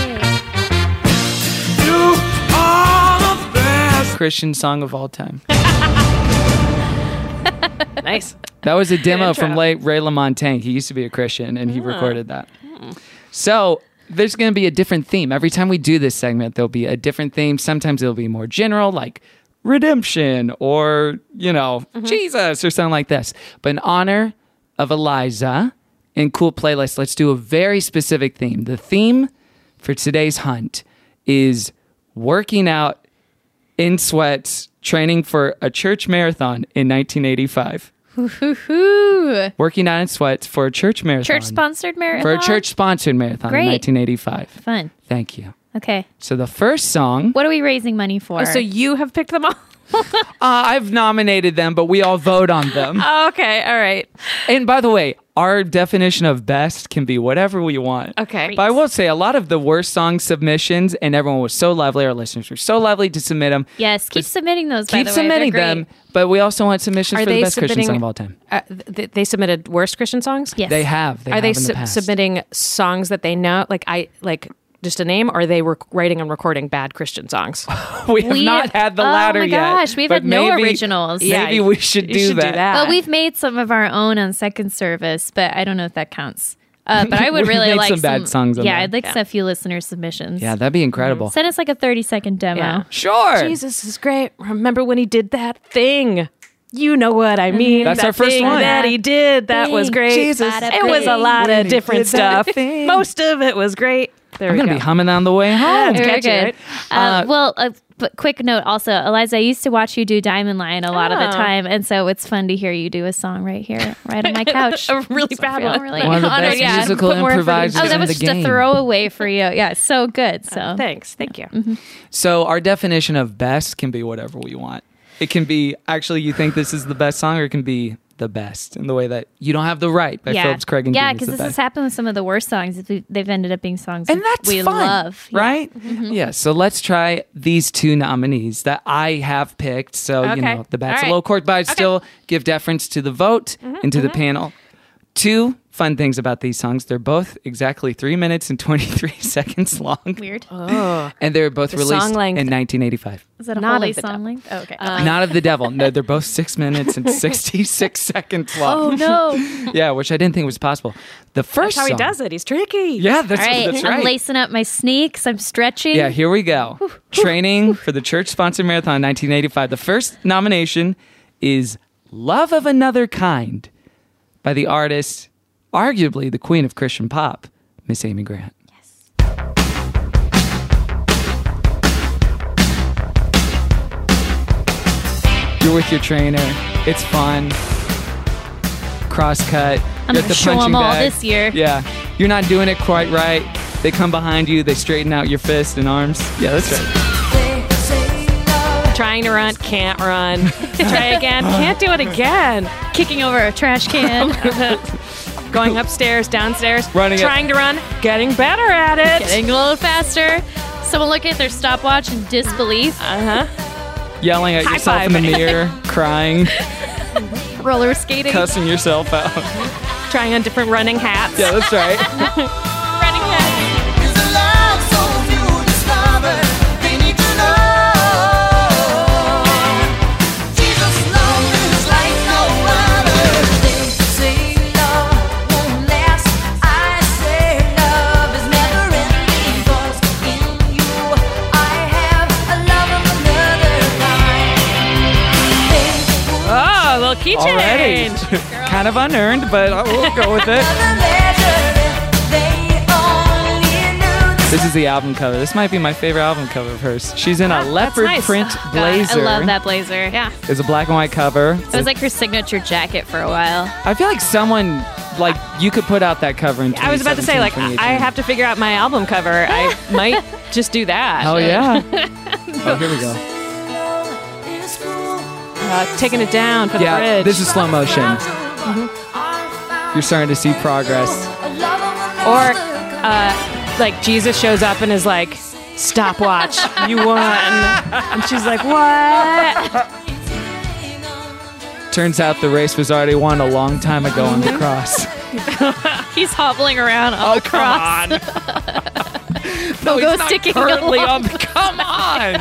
You are the best Christian song of all time. Nice. That was a demo intro. from Ray LaMontagne. He used to be a Christian, and he recorded that. So there's going to be a different theme. Every time we do this segment, there'll be a different theme. Sometimes it'll be more general, like redemption or, Jesus or something like this. But in honor of Eliza and Cool Playlist, let's do a very specific theme. The theme for today's hunt is working out in sweats, training for a church marathon in 1985. Working out in sweats for a church marathon. Church-sponsored marathon? For a church-sponsored marathon Great. in 1985. Fun. Thank you. Okay. So the first song... What are we raising money for? Oh, so you have picked them all? I've nominated them, but we all vote on them. Okay, all right. And by the way, our definition of best can be whatever we want. Okay. But I will say a lot of the worst song submissions, and everyone was so lovely, our listeners were so lovely to submit them. Yes, keep submitting those, by Keep the way. submitting They're them, great. but we also want submissions Are for the they best Christian submitting- song of all time. They submitted worst Christian songs? Yes. They have. They Are have they in the past. submitting songs that they know? Like just a name, or are they writing and recording bad Christian songs? We have not had the latter yet. Oh my gosh, we've but had no maybe- originals. Maybe we should do that. Well, we've made some of our own on Second Service, but I don't know if that counts. But I would We've really made like some bad songs on Yeah, that. I'd like a few listener submissions. Yeah, that'd be incredible. Send us like a 30-second demo. Yeah. Sure. Jesus is great. Remember when he did that thing? You know what I mean. That's that our first thing one. that he did. That was Thing. great. Jesus. It was a lot When of he different did that stuff. thing. Most of it was great. There I'm we going to go. be humming on the way home. Very catchy, good. right? But quick note also, Eliza, I used to watch you do Diamond Line a lot of the Oh. time, and so it's fun to hear you do a song right here, right on my couch. A really bad I feel one. really One of the honored. best Yeah. musical Put more effort improvisers into Oh, that in was the just game. a throwaway for you. Yeah, so good. So Thanks. Thank you. So our definition of best can be whatever we want. It can be, actually, you think this is the best song, or it can be the best in the way that You Don't Have the Right by Phillips Craig and yeah, Dean is because the this has best. happened with some of the worst songs. They've ended up being songs And that's we fun, love, Yeah. right? Yeah, so let's try these two nominees that I have picked. So, Okay. the bat's All a low right. court, but I'd still give deference to the vote and to the panel. Two fun things about these songs. They're both exactly 3 minutes and 23 seconds long. Weird. Oh. And they're both The released song length- in 1985. Is that a Not holy of the song devil. length? Oh, okay. Not of the devil. No, they're both 6 minutes and 66 seconds long. Oh no! Yeah, which I didn't think was possible. The first That's how he song- does it. He's tricky. Yeah, that's, All right, that's I'm right. lacing up my sneaks. I'm stretching. Yeah, here we go. Training for the church-sponsored marathon 1985. The first nomination is Love of Another Kind by the artist, arguably the queen of Christian pop, Miss Amy Grant. You're with your trainer. It's fun. Cross-cut. I'm You're gonna at the show punching 'em all bag. this year. Yeah. You're not doing it quite right. They come behind you. They straighten out your fist and arms. Yeah, that's right. Trying to run, can't run. Try again, can't do it again. Kicking over a trash can. Going upstairs, downstairs, Running it. trying to run, getting better at it. Getting a little faster. Someone looking at their stopwatch in disbelief. Yelling at High yourself in the fiving. mirror, crying, Roller skating. cussing yourself out. Trying on different running hats. Yeah, that's right. Running head. Oh, a little key Already. change. Kind of unearned, but we'll go with it. This is the album cover. This might be my favorite album cover of hers. She's in a leopard nice. print God, blazer. I love that blazer. Yeah. It's a black and white cover. It was like her signature jacket for a while. I feel like someone, like, you could put out that cover in I was about to say, 2017, I have to figure out my album cover. I might just do that. Oh, yeah. Oh, here we go. Taking it down for the Yeah, bridge. this is slow motion. You're starting to see progress. Or, like, Jesus shows up and is like, stopwatch, you won. And she's like, what? Turns out the race was already won a long time ago on the cross. He's hobbling around on the cross. No, Go he's not sticking currently along. on the. Come Come on.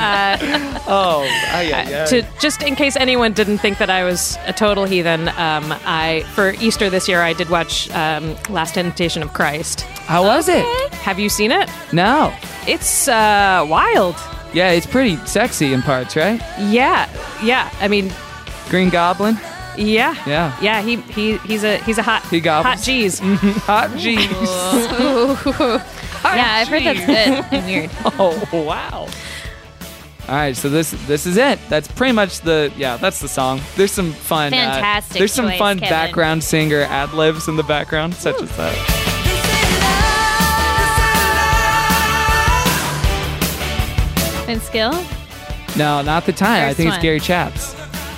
Just in case anyone didn't think that I was a total heathen, for Easter this year I did watch Last Temptation of Christ. How was it? Have you seen it? No. It's wild. Yeah, it's pretty sexy in parts, right? Yeah. I mean, Green Goblin. Yeah. He's a hot G's. Hot G's. Yeah, I've heard that's good and weird. Oh wow. All right, so this is it. That's pretty much that's the song. There's some fun Fantastic there's some choice, fun Kevin. background singer ad-libs in the background, such as that. Vince Gill? No, not the time. I First think one. it's Gary Chaps.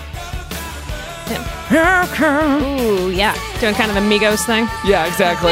Ooh, yeah. Doing kind of the Migos thing. Yeah, exactly.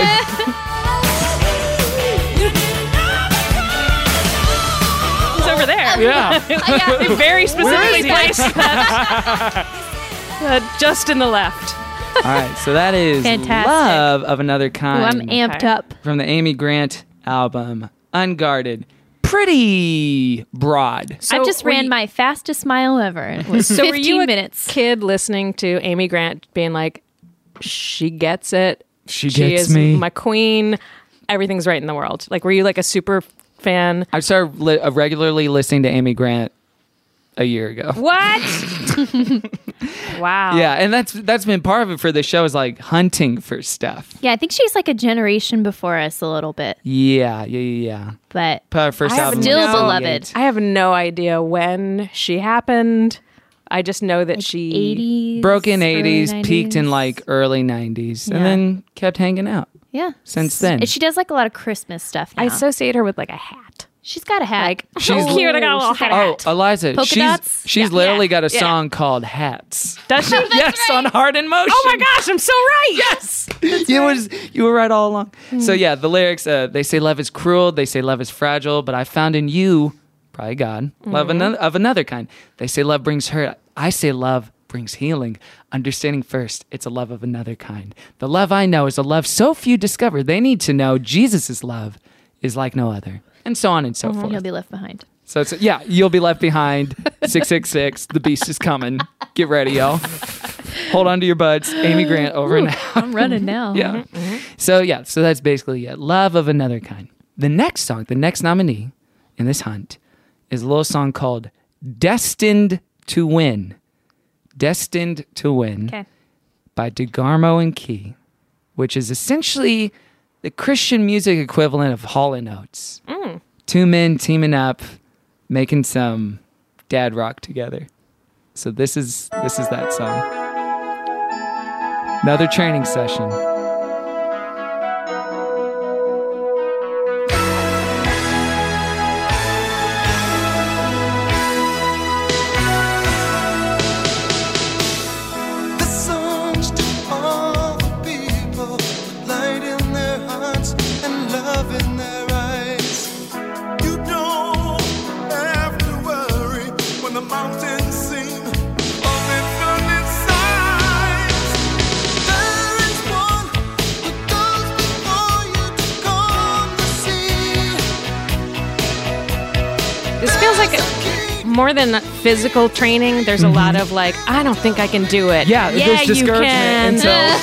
He's over there. Yeah. They very specifically placed that. Just in the left. All right, so that is Fantastic. Love of Another Ooh, Kind. I'm amped up. From the Amy Grant album, Unguarded. Pretty broad. I just ran my fastest mile ever. It was 15 were you a minutes. kid listening to Amy Grant being like, she gets it. She She gets is me. my queen. Everything's right in the world. Like, were you like a super fan? I started regularly listening to Amy Grant a year ago. What? Wow. Yeah, and that's been part of it for the show, is like hunting for stuff. Yeah, I think she's like a generation before us a little bit. Yeah. But Put our first album still in beloved. 78. I have no idea when she happened. I just know that she 80s. Broke in early 80s, peaked in like early 90s, and Yeah. then kept hanging out Yeah. since then. And she does like a lot of Christmas stuff now. I associate her with like a hat. She's got a hat. Like, She's- so cute. I got a little She's got a hat. Oh, Eliza, Polka dots? she's Yeah. literally got a Yeah. song called Hats. Does she? Yes, on Heart in Motion. Oh my gosh, I'm so right. Yes. You were right all along. So yeah, the lyrics, they say love is cruel, they say love is fragile, but I found in you, probably God, love of another kind. They say love brings hurt. I say love brings healing. Understanding first, it's a love of another kind. The love I know is a love so few discover. They need to know Jesus' love is like no other. And so on and so forth. You'll be left behind. So it's, you'll be left behind. 666, the beast is coming. Get ready, y'all. Hold on to your butts. Amy Grant over and out. I'm running now. Yeah. So that's basically it. Love of Another Kind. The next song, the next nominee in this hunt is a little song called Destined to Win. Destined to Win. Okay. By DeGarmo and Key, which is essentially the Christian music equivalent of Hall & Oates. Two men teaming up, making some dad rock together. So this is that song. Another training session. This feels like more than physical training. There's a lot of like, I don't think I can do it. Yeah, there's you discouragement can. until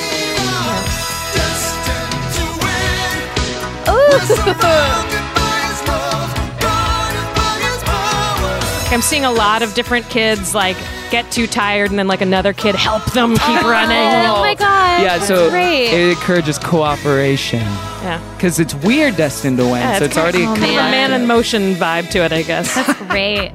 I'm seeing a lot of different kids like get too tired and then like another kid help them keep running. Oh my god. yeah, so great. it encourages cooperation. Yeah. Because it's weird destined to win. Yeah, so it's already kind of a man in motion vibe to it, I guess. That's great.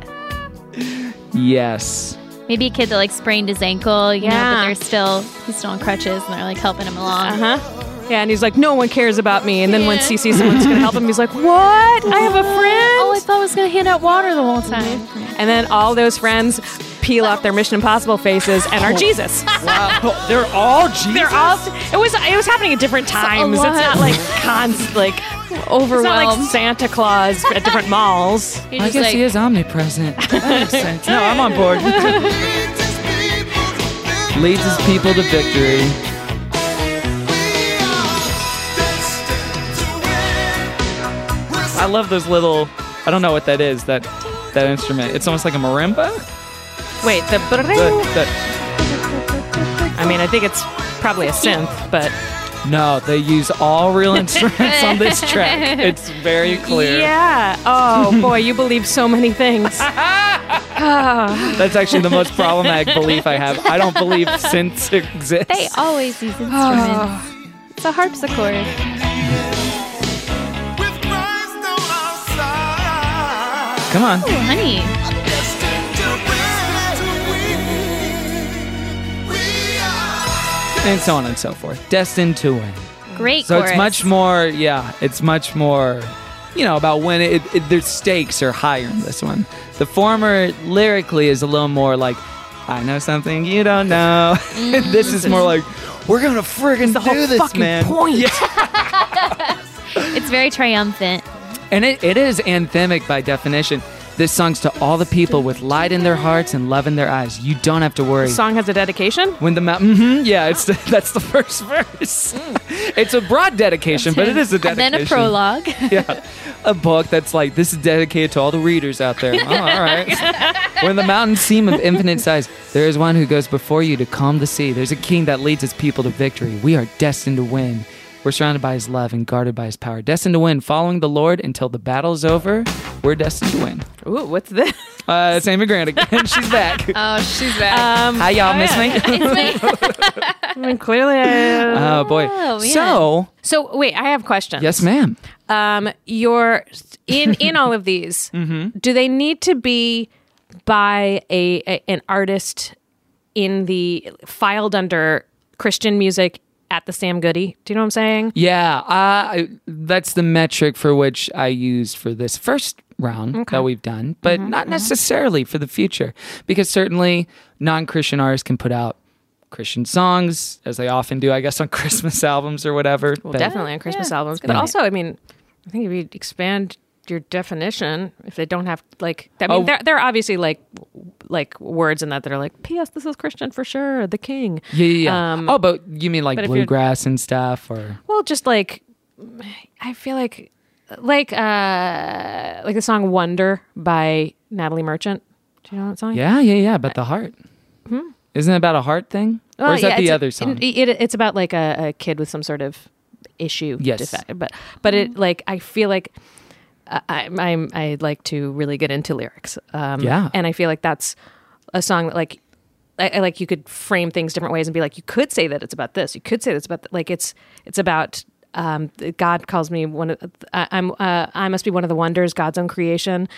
Yes. Maybe a kid that like sprained his ankle, you know, Yeah. but he's still on crutches and they're like helping him along. Uh-huh. Yeah, and he's like, no one cares about me. And then once he sees someone's going to help him, he's like, what? I have a friend. Oh, I thought I was going to hand out water the whole time. And then all those friends peel off their Mission Impossible faces and are Jesus. Wow. They're all Jesus? They're all. It was happening at different times. It's not like overwhelmed. It's not like Santa Claus at different malls. I guess he is omnipresent. That makes sense. No, I'm on board. Leads his people to victory. I love those little, I don't know what that is, that that instrument. It's almost like a marimba. Wait, I mean, I think it's probably a synth, but no, they use all real instruments on this track. It's very clear. Yeah. Oh boy, you believe so many things. That's actually the most problematic belief I have. I don't believe synths exist. They always use instruments. It's a harpsichord. Come on. Oh, honey. And so on and so forth. Destined to win. Great So chorus. it's much more, it's much more, about when their stakes are higher in this one. The former lyrically is a little more like, I know something you don't know. This is more like, we're going to friggin' do this, man. Point. Yeah. It's very triumphant. And it is anthemic by definition. This song's to all the people with light in their hearts and love in their eyes. You don't have to worry. The song has a dedication? When the mountain, that's the first verse. It's a broad dedication, but it is a dedication. And then a prologue. Yeah, a book that's like, this is dedicated to all the readers out there. Oh, all right. When the mountains seem of infinite size, there is one who goes before you to calm the sea. There's a king that leads his people to victory. We are destined to win. We're surrounded by his love and guarded by his power. Destined to win, following the Lord until the battle's over. We're destined to win. Ooh, what's this? It's Amy Grant again. She's back. Oh, she's back. Hi, y'all. Miss me? It's me. I mean, clearly Oh, boy. Oh, man. So wait, I have questions. Yes, ma'am. You're in all of these. Do they need to be by an artist in the filed under Christian music at the Sam Goody? Do you know what I'm saying? Yeah, that's the metric for which I used for this first round that we've done, but not necessarily for the future, because certainly non-Christian artists can put out Christian songs, as they often do, I guess, on Christmas albums or whatever. Well, definitely on Christmas albums. But Right. also, I mean, I think if you expand your definition, if they don't have there are obviously like words in that are like, P.S. This is Christian for sure, the King. Yeah. But you mean like but if you're- bluegrass and stuff, or Well, just like I feel like the song "Wonder" by Natalie Merchant. Do you know that song? yeah, about the heart. Isn't it about a heart thing, or is that the other song? It's about like a kid with some sort of issue. Yes. defect. But it like I feel like. I like to really get into lyrics. And I feel like that's a song that like I like you could frame things different ways and be like, you could say that it's about this. You could say that it's about like it's about God calls me I must be one of the wonders, God's own creation.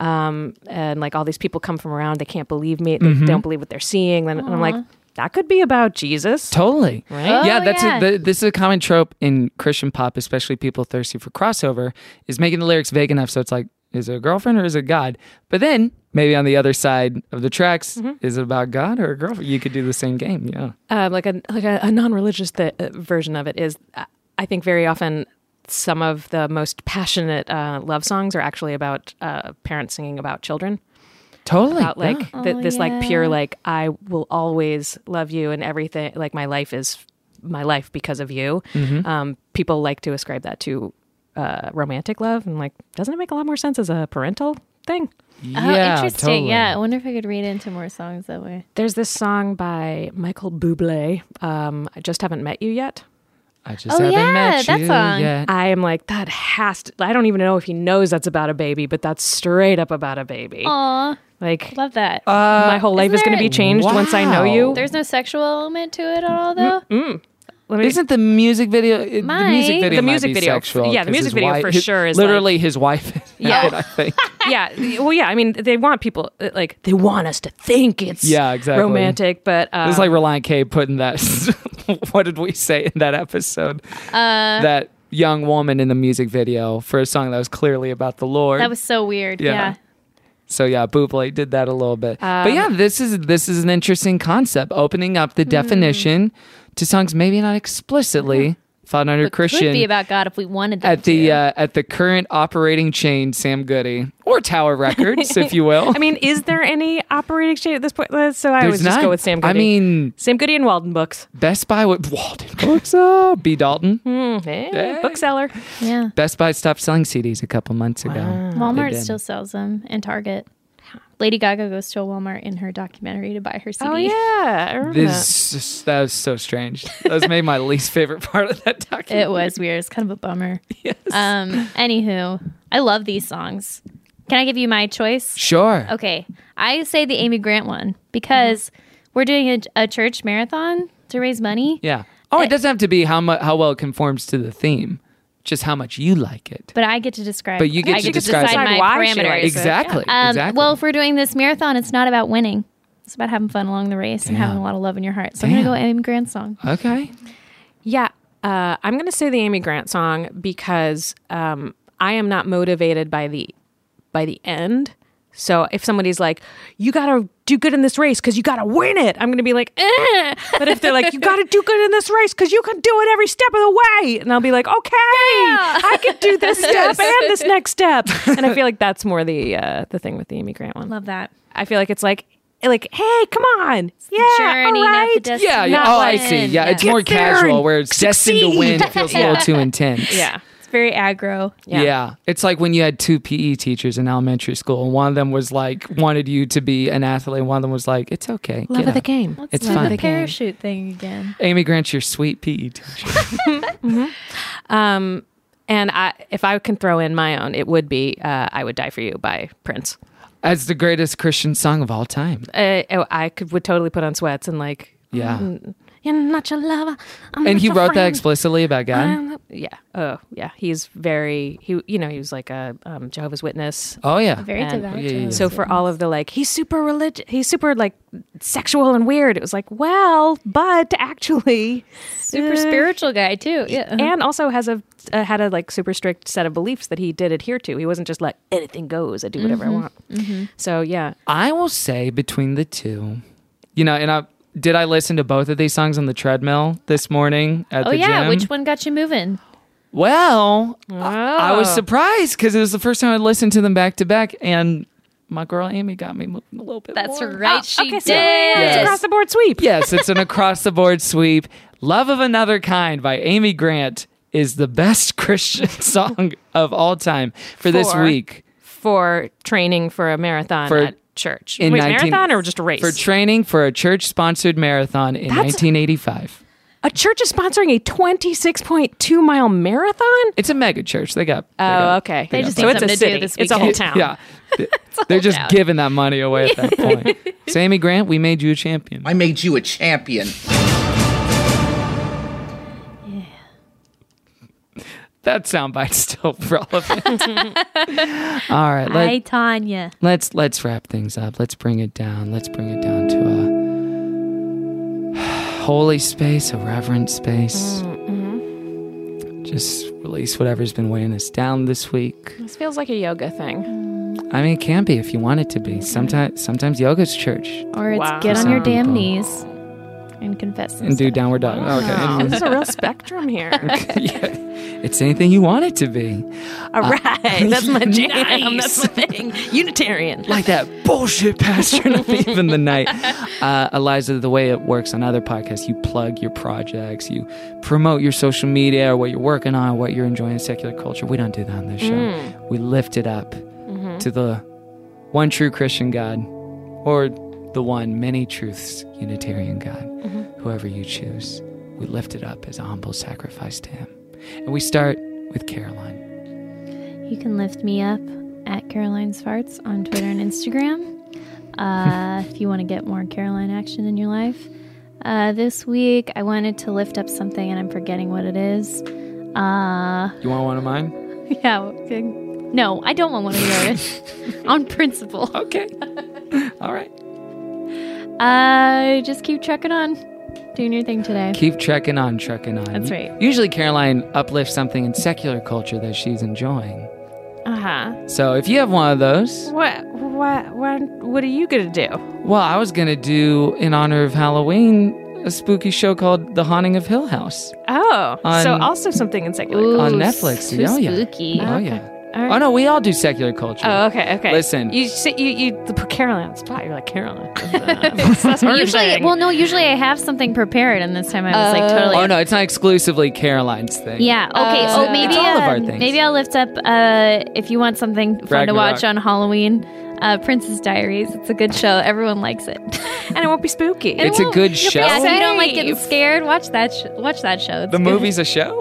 And like all these people come from around, they can't believe me. They don't believe what they're seeing. And I'm like, that could be about Jesus. Totally. Right? Yeah, this is a common trope in Christian pop, especially people thirsty for crossover, is making the lyrics vague enough so it's like, is it a girlfriend or is it God? But then maybe on the other side of the tracks, is it about God or a girlfriend? You could do the same game, yeah. Like a non-religious version of it is, I think very often some of the most passionate love songs are actually about parents singing about children. Totally. About like this like pure like I will always love you and everything, like my life is my life because of you. People like to ascribe that to romantic love, and like, doesn't it make a lot more sense as a parental thing? Yeah, interesting. totally. Yeah, I wonder if I could read into more songs that way. There's this song by Michael Bublé, I Just Haven't Met You Yet. I just haven't met that you song. yet. I am like, that has to, I don't even know if he knows that's about a baby, but that's straight up about a baby. Aw, Like, love that. my whole life is going to be changed once I know you. There's no sexual element to it at all, though. Isn't the music video? The music video. The might music be video, Sexual, yeah, the 'cause music his video wife- for sure is literally his wife. Yeah. I think. Yeah, well, yeah. I mean, they want people like they want us to think it's exactly romantic, but it was like Reliant K putting that. What did we say in that episode? That young woman in the music video for a song that was clearly about the Lord. That was so weird. Yeah. So yeah, Bublé did that a little bit. But yeah, this is an interesting concept, opening up the definition to songs maybe not explicitly found under But Christian. could be about God if we wanted them at the current operating chain, Sam Goody or Tower Records, if you will. I mean, is there any operating chain at this point? So I would just go with Sam Goody. I mean, Sam Goody and Walden Books. Best Buy with Walden Books. B. Dalton. Hey, bookseller. Yeah. Best Buy stopped selling CDs a couple months ago. Walmart They did. still sells them, and Target. Lady Gaga goes to a Walmart in her documentary to buy her CD. Oh yeah, I remember That was so strange. That was maybe my least favorite part of that documentary. It was weird. It's kind of a bummer. Yes. Anywho, I love these songs. Can I give you my choice? Sure. Okay. I say the Amy Grant one because we're doing a church marathon to raise money. Yeah. Oh, it doesn't have to be how well it conforms to the theme, just how much you like it. But I get to describe. But you get to decide my parameters. Exactly. Exactly. Well, if we're doing this marathon, it's not about winning. It's about having fun along the race and having a lot of love in your heart. So I'm going to go Amy Grant song. Okay. Yeah. I'm going to say the Amy Grant song because I am not motivated by the end. So if somebody's like, you got to do good in this race because you got to win it, I'm going to be like, eh. But if they're like, you got to do good in this race because you can do it every step of the way. And I'll be like, okay, I can do this step and this next step. And I feel like that's more the thing with the Amy Grant one. Love that. I feel like it's like, hey, come on. Yeah, journey, all right. not the destination. Yeah. Not Oh, like- I see. Yeah. It's Get more there casual and where it's destined to win. It feels a little too intense. Yeah. It's very aggro. Yeah. It's like when you had 2 PE teachers in elementary school, and one of them was like, wanted you to be an athlete, and one of them was like, it's okay. Love get of the up. game. It's Love fun. the parachute thing again. Amy Grant's your sweet PE teacher. And if I can throw in my own, it would be I Would Die For You by Prince. As the greatest Christian song of all time. I would totally put on sweats and like, Yeah. You're not your lover. I'm And not he your wrote that friend. explicitly about God? Yeah. Oh, yeah. He's very, he was like a Jehovah's Witness. Oh, yeah. Very And devout. yeah. So for all of the like, he's super religious, he's super like sexual and weird. It was like, well, but actually, Super spiritual guy too. Yeah. and also has had a like super strict set of beliefs that he did adhere to. He wasn't just like anything goes. I do whatever I want. So yeah, I will say between the two, and did I listen to both of these songs on the treadmill this morning at the gym? Which one got you moving? Well, I was surprised because it was the first time I listened to them back to back, and my girl Amy got me moving a little bit That's more. right. She okay, did. so it's across the board sweep. Yes, it's an across-the-board sweep. Love of Another Kind by Amy Grant is the best Christian song of all time for this week. For training for a marathon at church. In Wait, marathon or just a race? For training for a church-sponsored marathon in 1985. A church is sponsoring a 26.2 mile marathon? It's a mega church. They got. Okay. They just so need it's a something to do city. this It's a whole weekend. town. Yeah. They're just giving that money away at that point. So Amy Grant, we made you a champion. I made you a champion. That soundbite's still relevant. All right, Hi, Tanya. let's wrap things up. Let's bring it down. Let's bring it down to a holy space, a reverent space. Just release whatever's been weighing us down this week. This feels like a yoga thing. I mean, it can be if you want it to be. Sometimes yoga's church. Or it's Wow. get For on your some damn people. knees and confess. And do downward dog. Wow, Okay. there's a real spectrum here. Yeah. It's anything you want it to be. All right. That's my jam. Nice. That's my thing. Unitarian. Like that bullshit pastor in a thief in the night. Eliza, the way it works on other podcasts, you plug your projects, you promote your social media or what you're working on, what you're enjoying in secular culture. We don't do that on this show. We lift it up to the one true Christian God, or the one many truths Unitarian God, whoever you choose. We lift it up as a humble sacrifice to him. And we start with Caroline. You can lift me up at Caroline's Farts on Twitter and Instagram. If you want to get more Caroline action in your life. This week, I wanted to lift up something and I'm forgetting what it is. You want one of mine? Yeah. Okay. No, I don't want one of yours. On principle. Okay. All right. Just keep trucking on. Doing your thing today. Keep trucking on. That's right. Usually Caroline uplifts something in secular culture that she's enjoying. So if you have one of those... What are you going to do? Well, I was going to do, in honor of Halloween, a spooky show called The Haunting of Hill House. Oh, so On- also something in secular Ooh, culture. On Netflix. too Oh, yeah. spooky. Oh, Okay. yeah. All right. Oh, no, we all do secular culture. Oh, okay. Listen. You put Caroline on the spot. You're like, Caroline. That's her thing. Usually I have something prepared, and this time I was like totally. Oh, no, it's not exclusively Caroline's thing. Yeah. Okay. It's all of our things. Maybe I'll lift up. If you want something fun to watch Ragnarok. on Halloween, Princess Diaries. It's a good show. Everyone likes it. And it won't be spooky. It's a good show? Yeah, if you don't like getting scared, watch that show. It's the good. movie's a show?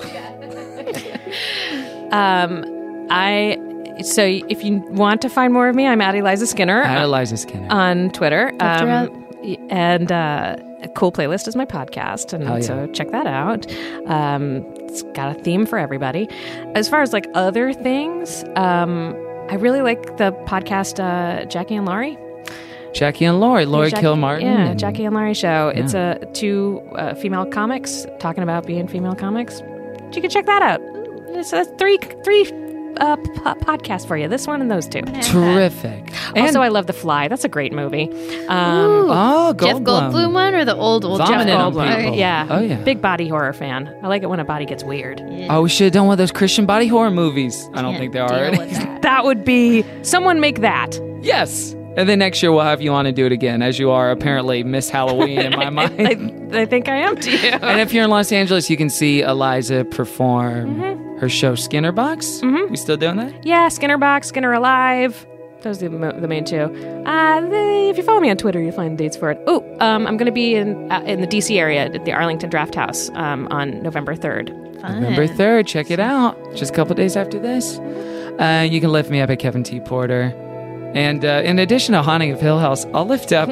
So if you want to find more of me, I'm at Eliza Skinner. At Eliza Skinner. On Twitter. Lift her up. And a Cool Playlist is my podcast. And so check that out. It's got a theme for everybody. As far as like other things, I really like the podcast Jackie and Laurie. Jackie and Laurie Kilmartin. Yeah, Jackie and Laurie show. Yeah. It's two female comics talking about being female comics. You can check that out. It's three podcasts for you. This one and those two. Terrific. Also, I love The Fly. That's a great movie. Jeff Goldblum one or the old Jeff Goldblum? Yeah. Oh yeah. Big body horror fan. I like it when a body gets weird. Yeah. Oh, we should have done one of those Christian body horror movies. I don't think they are already. That would be someone make that. Yes. And then next year we'll have you on and do it again, as you are apparently Miss Halloween in my mind. I think I am to you. And if you're in Los Angeles, you can see Eliza perform her show Skinner Box. You still doing that? Yeah, Skinner Box, Skinner Alive. Those are the main two. If you follow me on Twitter, you'll find dates for it. Oh, I'm going to be in the D.C. area at the Arlington Draft House on November 3rd. Fun. November 3rd. Check it out. Just a couple days after this. You can lift me up at Kevin T. Porter. And in addition to Haunting of Hill House, I'll lift up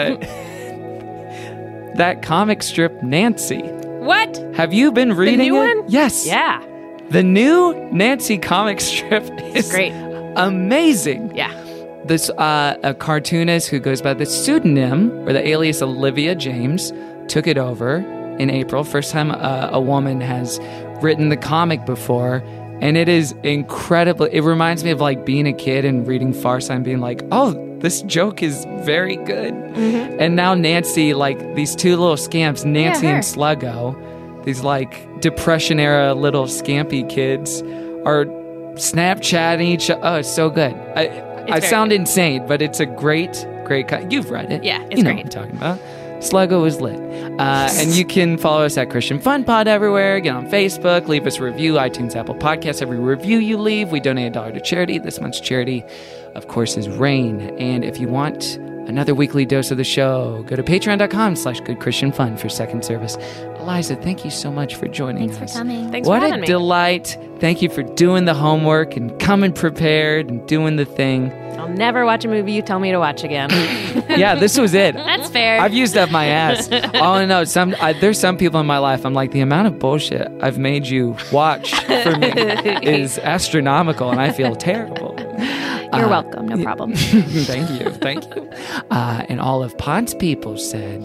that comic strip Nancy. What? Have you been reading the new it? one? Yes. Yeah. The new Nancy comic strip is great. Amazing. Yeah. This a cartoonist who goes by the pseudonym or the alias Olivia James took it over in April. First time a woman has written the comic before. And it is incredible. It reminds me of like being a kid and reading Far Side and being like, oh, this joke is very good. And now Nancy, like these two little scamps, Nancy and Sluggo, these like Depression era little scampy kids are Snapchatting each other. Oh, it's so good. I sound insane, but it's a great. You've read it. Yeah, it's you know great. what I'm talking about. Sluggo is lit. And you can follow us at Christian Fun Pod everywhere. Get on Facebook. Leave us a review. iTunes, Apple Podcasts. Every review you leave, we donate $1 to charity. This month's charity, of course, is RAIN. And if you want another weekly dose of the show, go to patreon.com/goodchristianfun for second service. Eliza, thank you so much for joining us. Thanks for coming. Thanks for having me. What a delight. Thank you for doing the homework and coming prepared and doing the thing. I'll never watch a movie you tell me to watch again. Yeah, this was it. That's fair. I've used up my ass. Oh, no, there's some people in my life, I'm like, the amount of bullshit I've made you watch for me is astronomical, and I feel terrible. You're welcome. No problem. Thank you. And all of Pod's people said,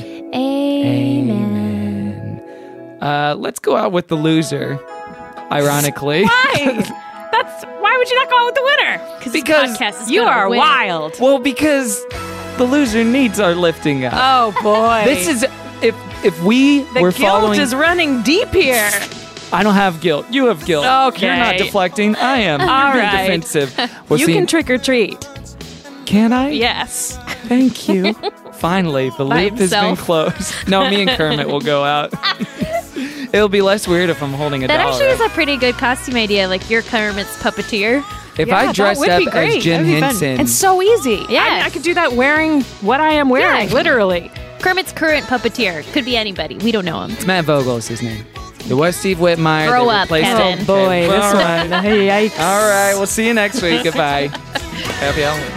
Amen. Let's go out with the loser, ironically. Why would you not go out with the winner? Because you are wild. Well, because the loser needs our lifting up. Oh boy. This is if we were following. The guilt is running deep here. I don't have guilt. You have guilt. Okay. You're not deflecting. I am. All right. Defensive. You can trick or treat. Can I? Yes. Thank you. Finally, the loop has been closed. No, me and Kermit will go out. It'll be less weird if I'm holding a that dollar. That actually is a pretty good costume idea. Like you're Kermit's puppeteer. If I dressed up as Jim Henson. It's so easy. Yeah. I could do that wearing what I am wearing, literally. Kermit's current puppeteer. Could be anybody. We don't know him. It's Matt Vogel is his name. It was Steve Whitmire. Grow up, Kevin. Oh, boy. This one. Yikes. All right. We'll see you next week. Goodbye. Happy Halloween.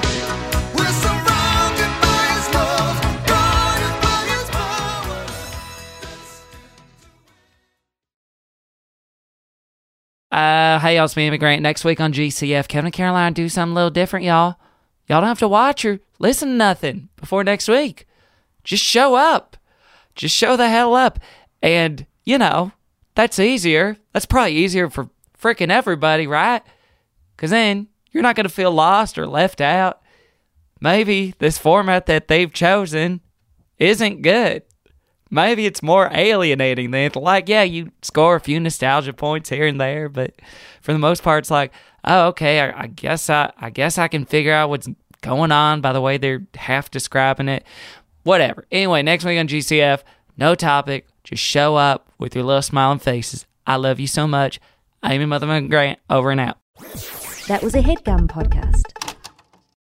Hey, y'all, it's me, Grant. Next week on GCF, Kevin and Caroline do something a little different, y'all. Y'all don't have to watch or listen to nothing before next week. Just show up. Just show the hell up. And, you know, that's easier. That's probably easier for freaking everybody, right? Because then you're not going to feel lost or left out. Maybe this format that they've chosen isn't good. Maybe it's more alienating than like, yeah, you score a few nostalgia points here and there, but for the most part, it's like, oh, okay, I guess I can figure out what's going on by the way they're half describing it. Whatever. Anyway, next week on GCF, no topic, just show up with your little smiling faces. I love you so much. Amy Motherman Grant, over and out. That was a HeadGum podcast.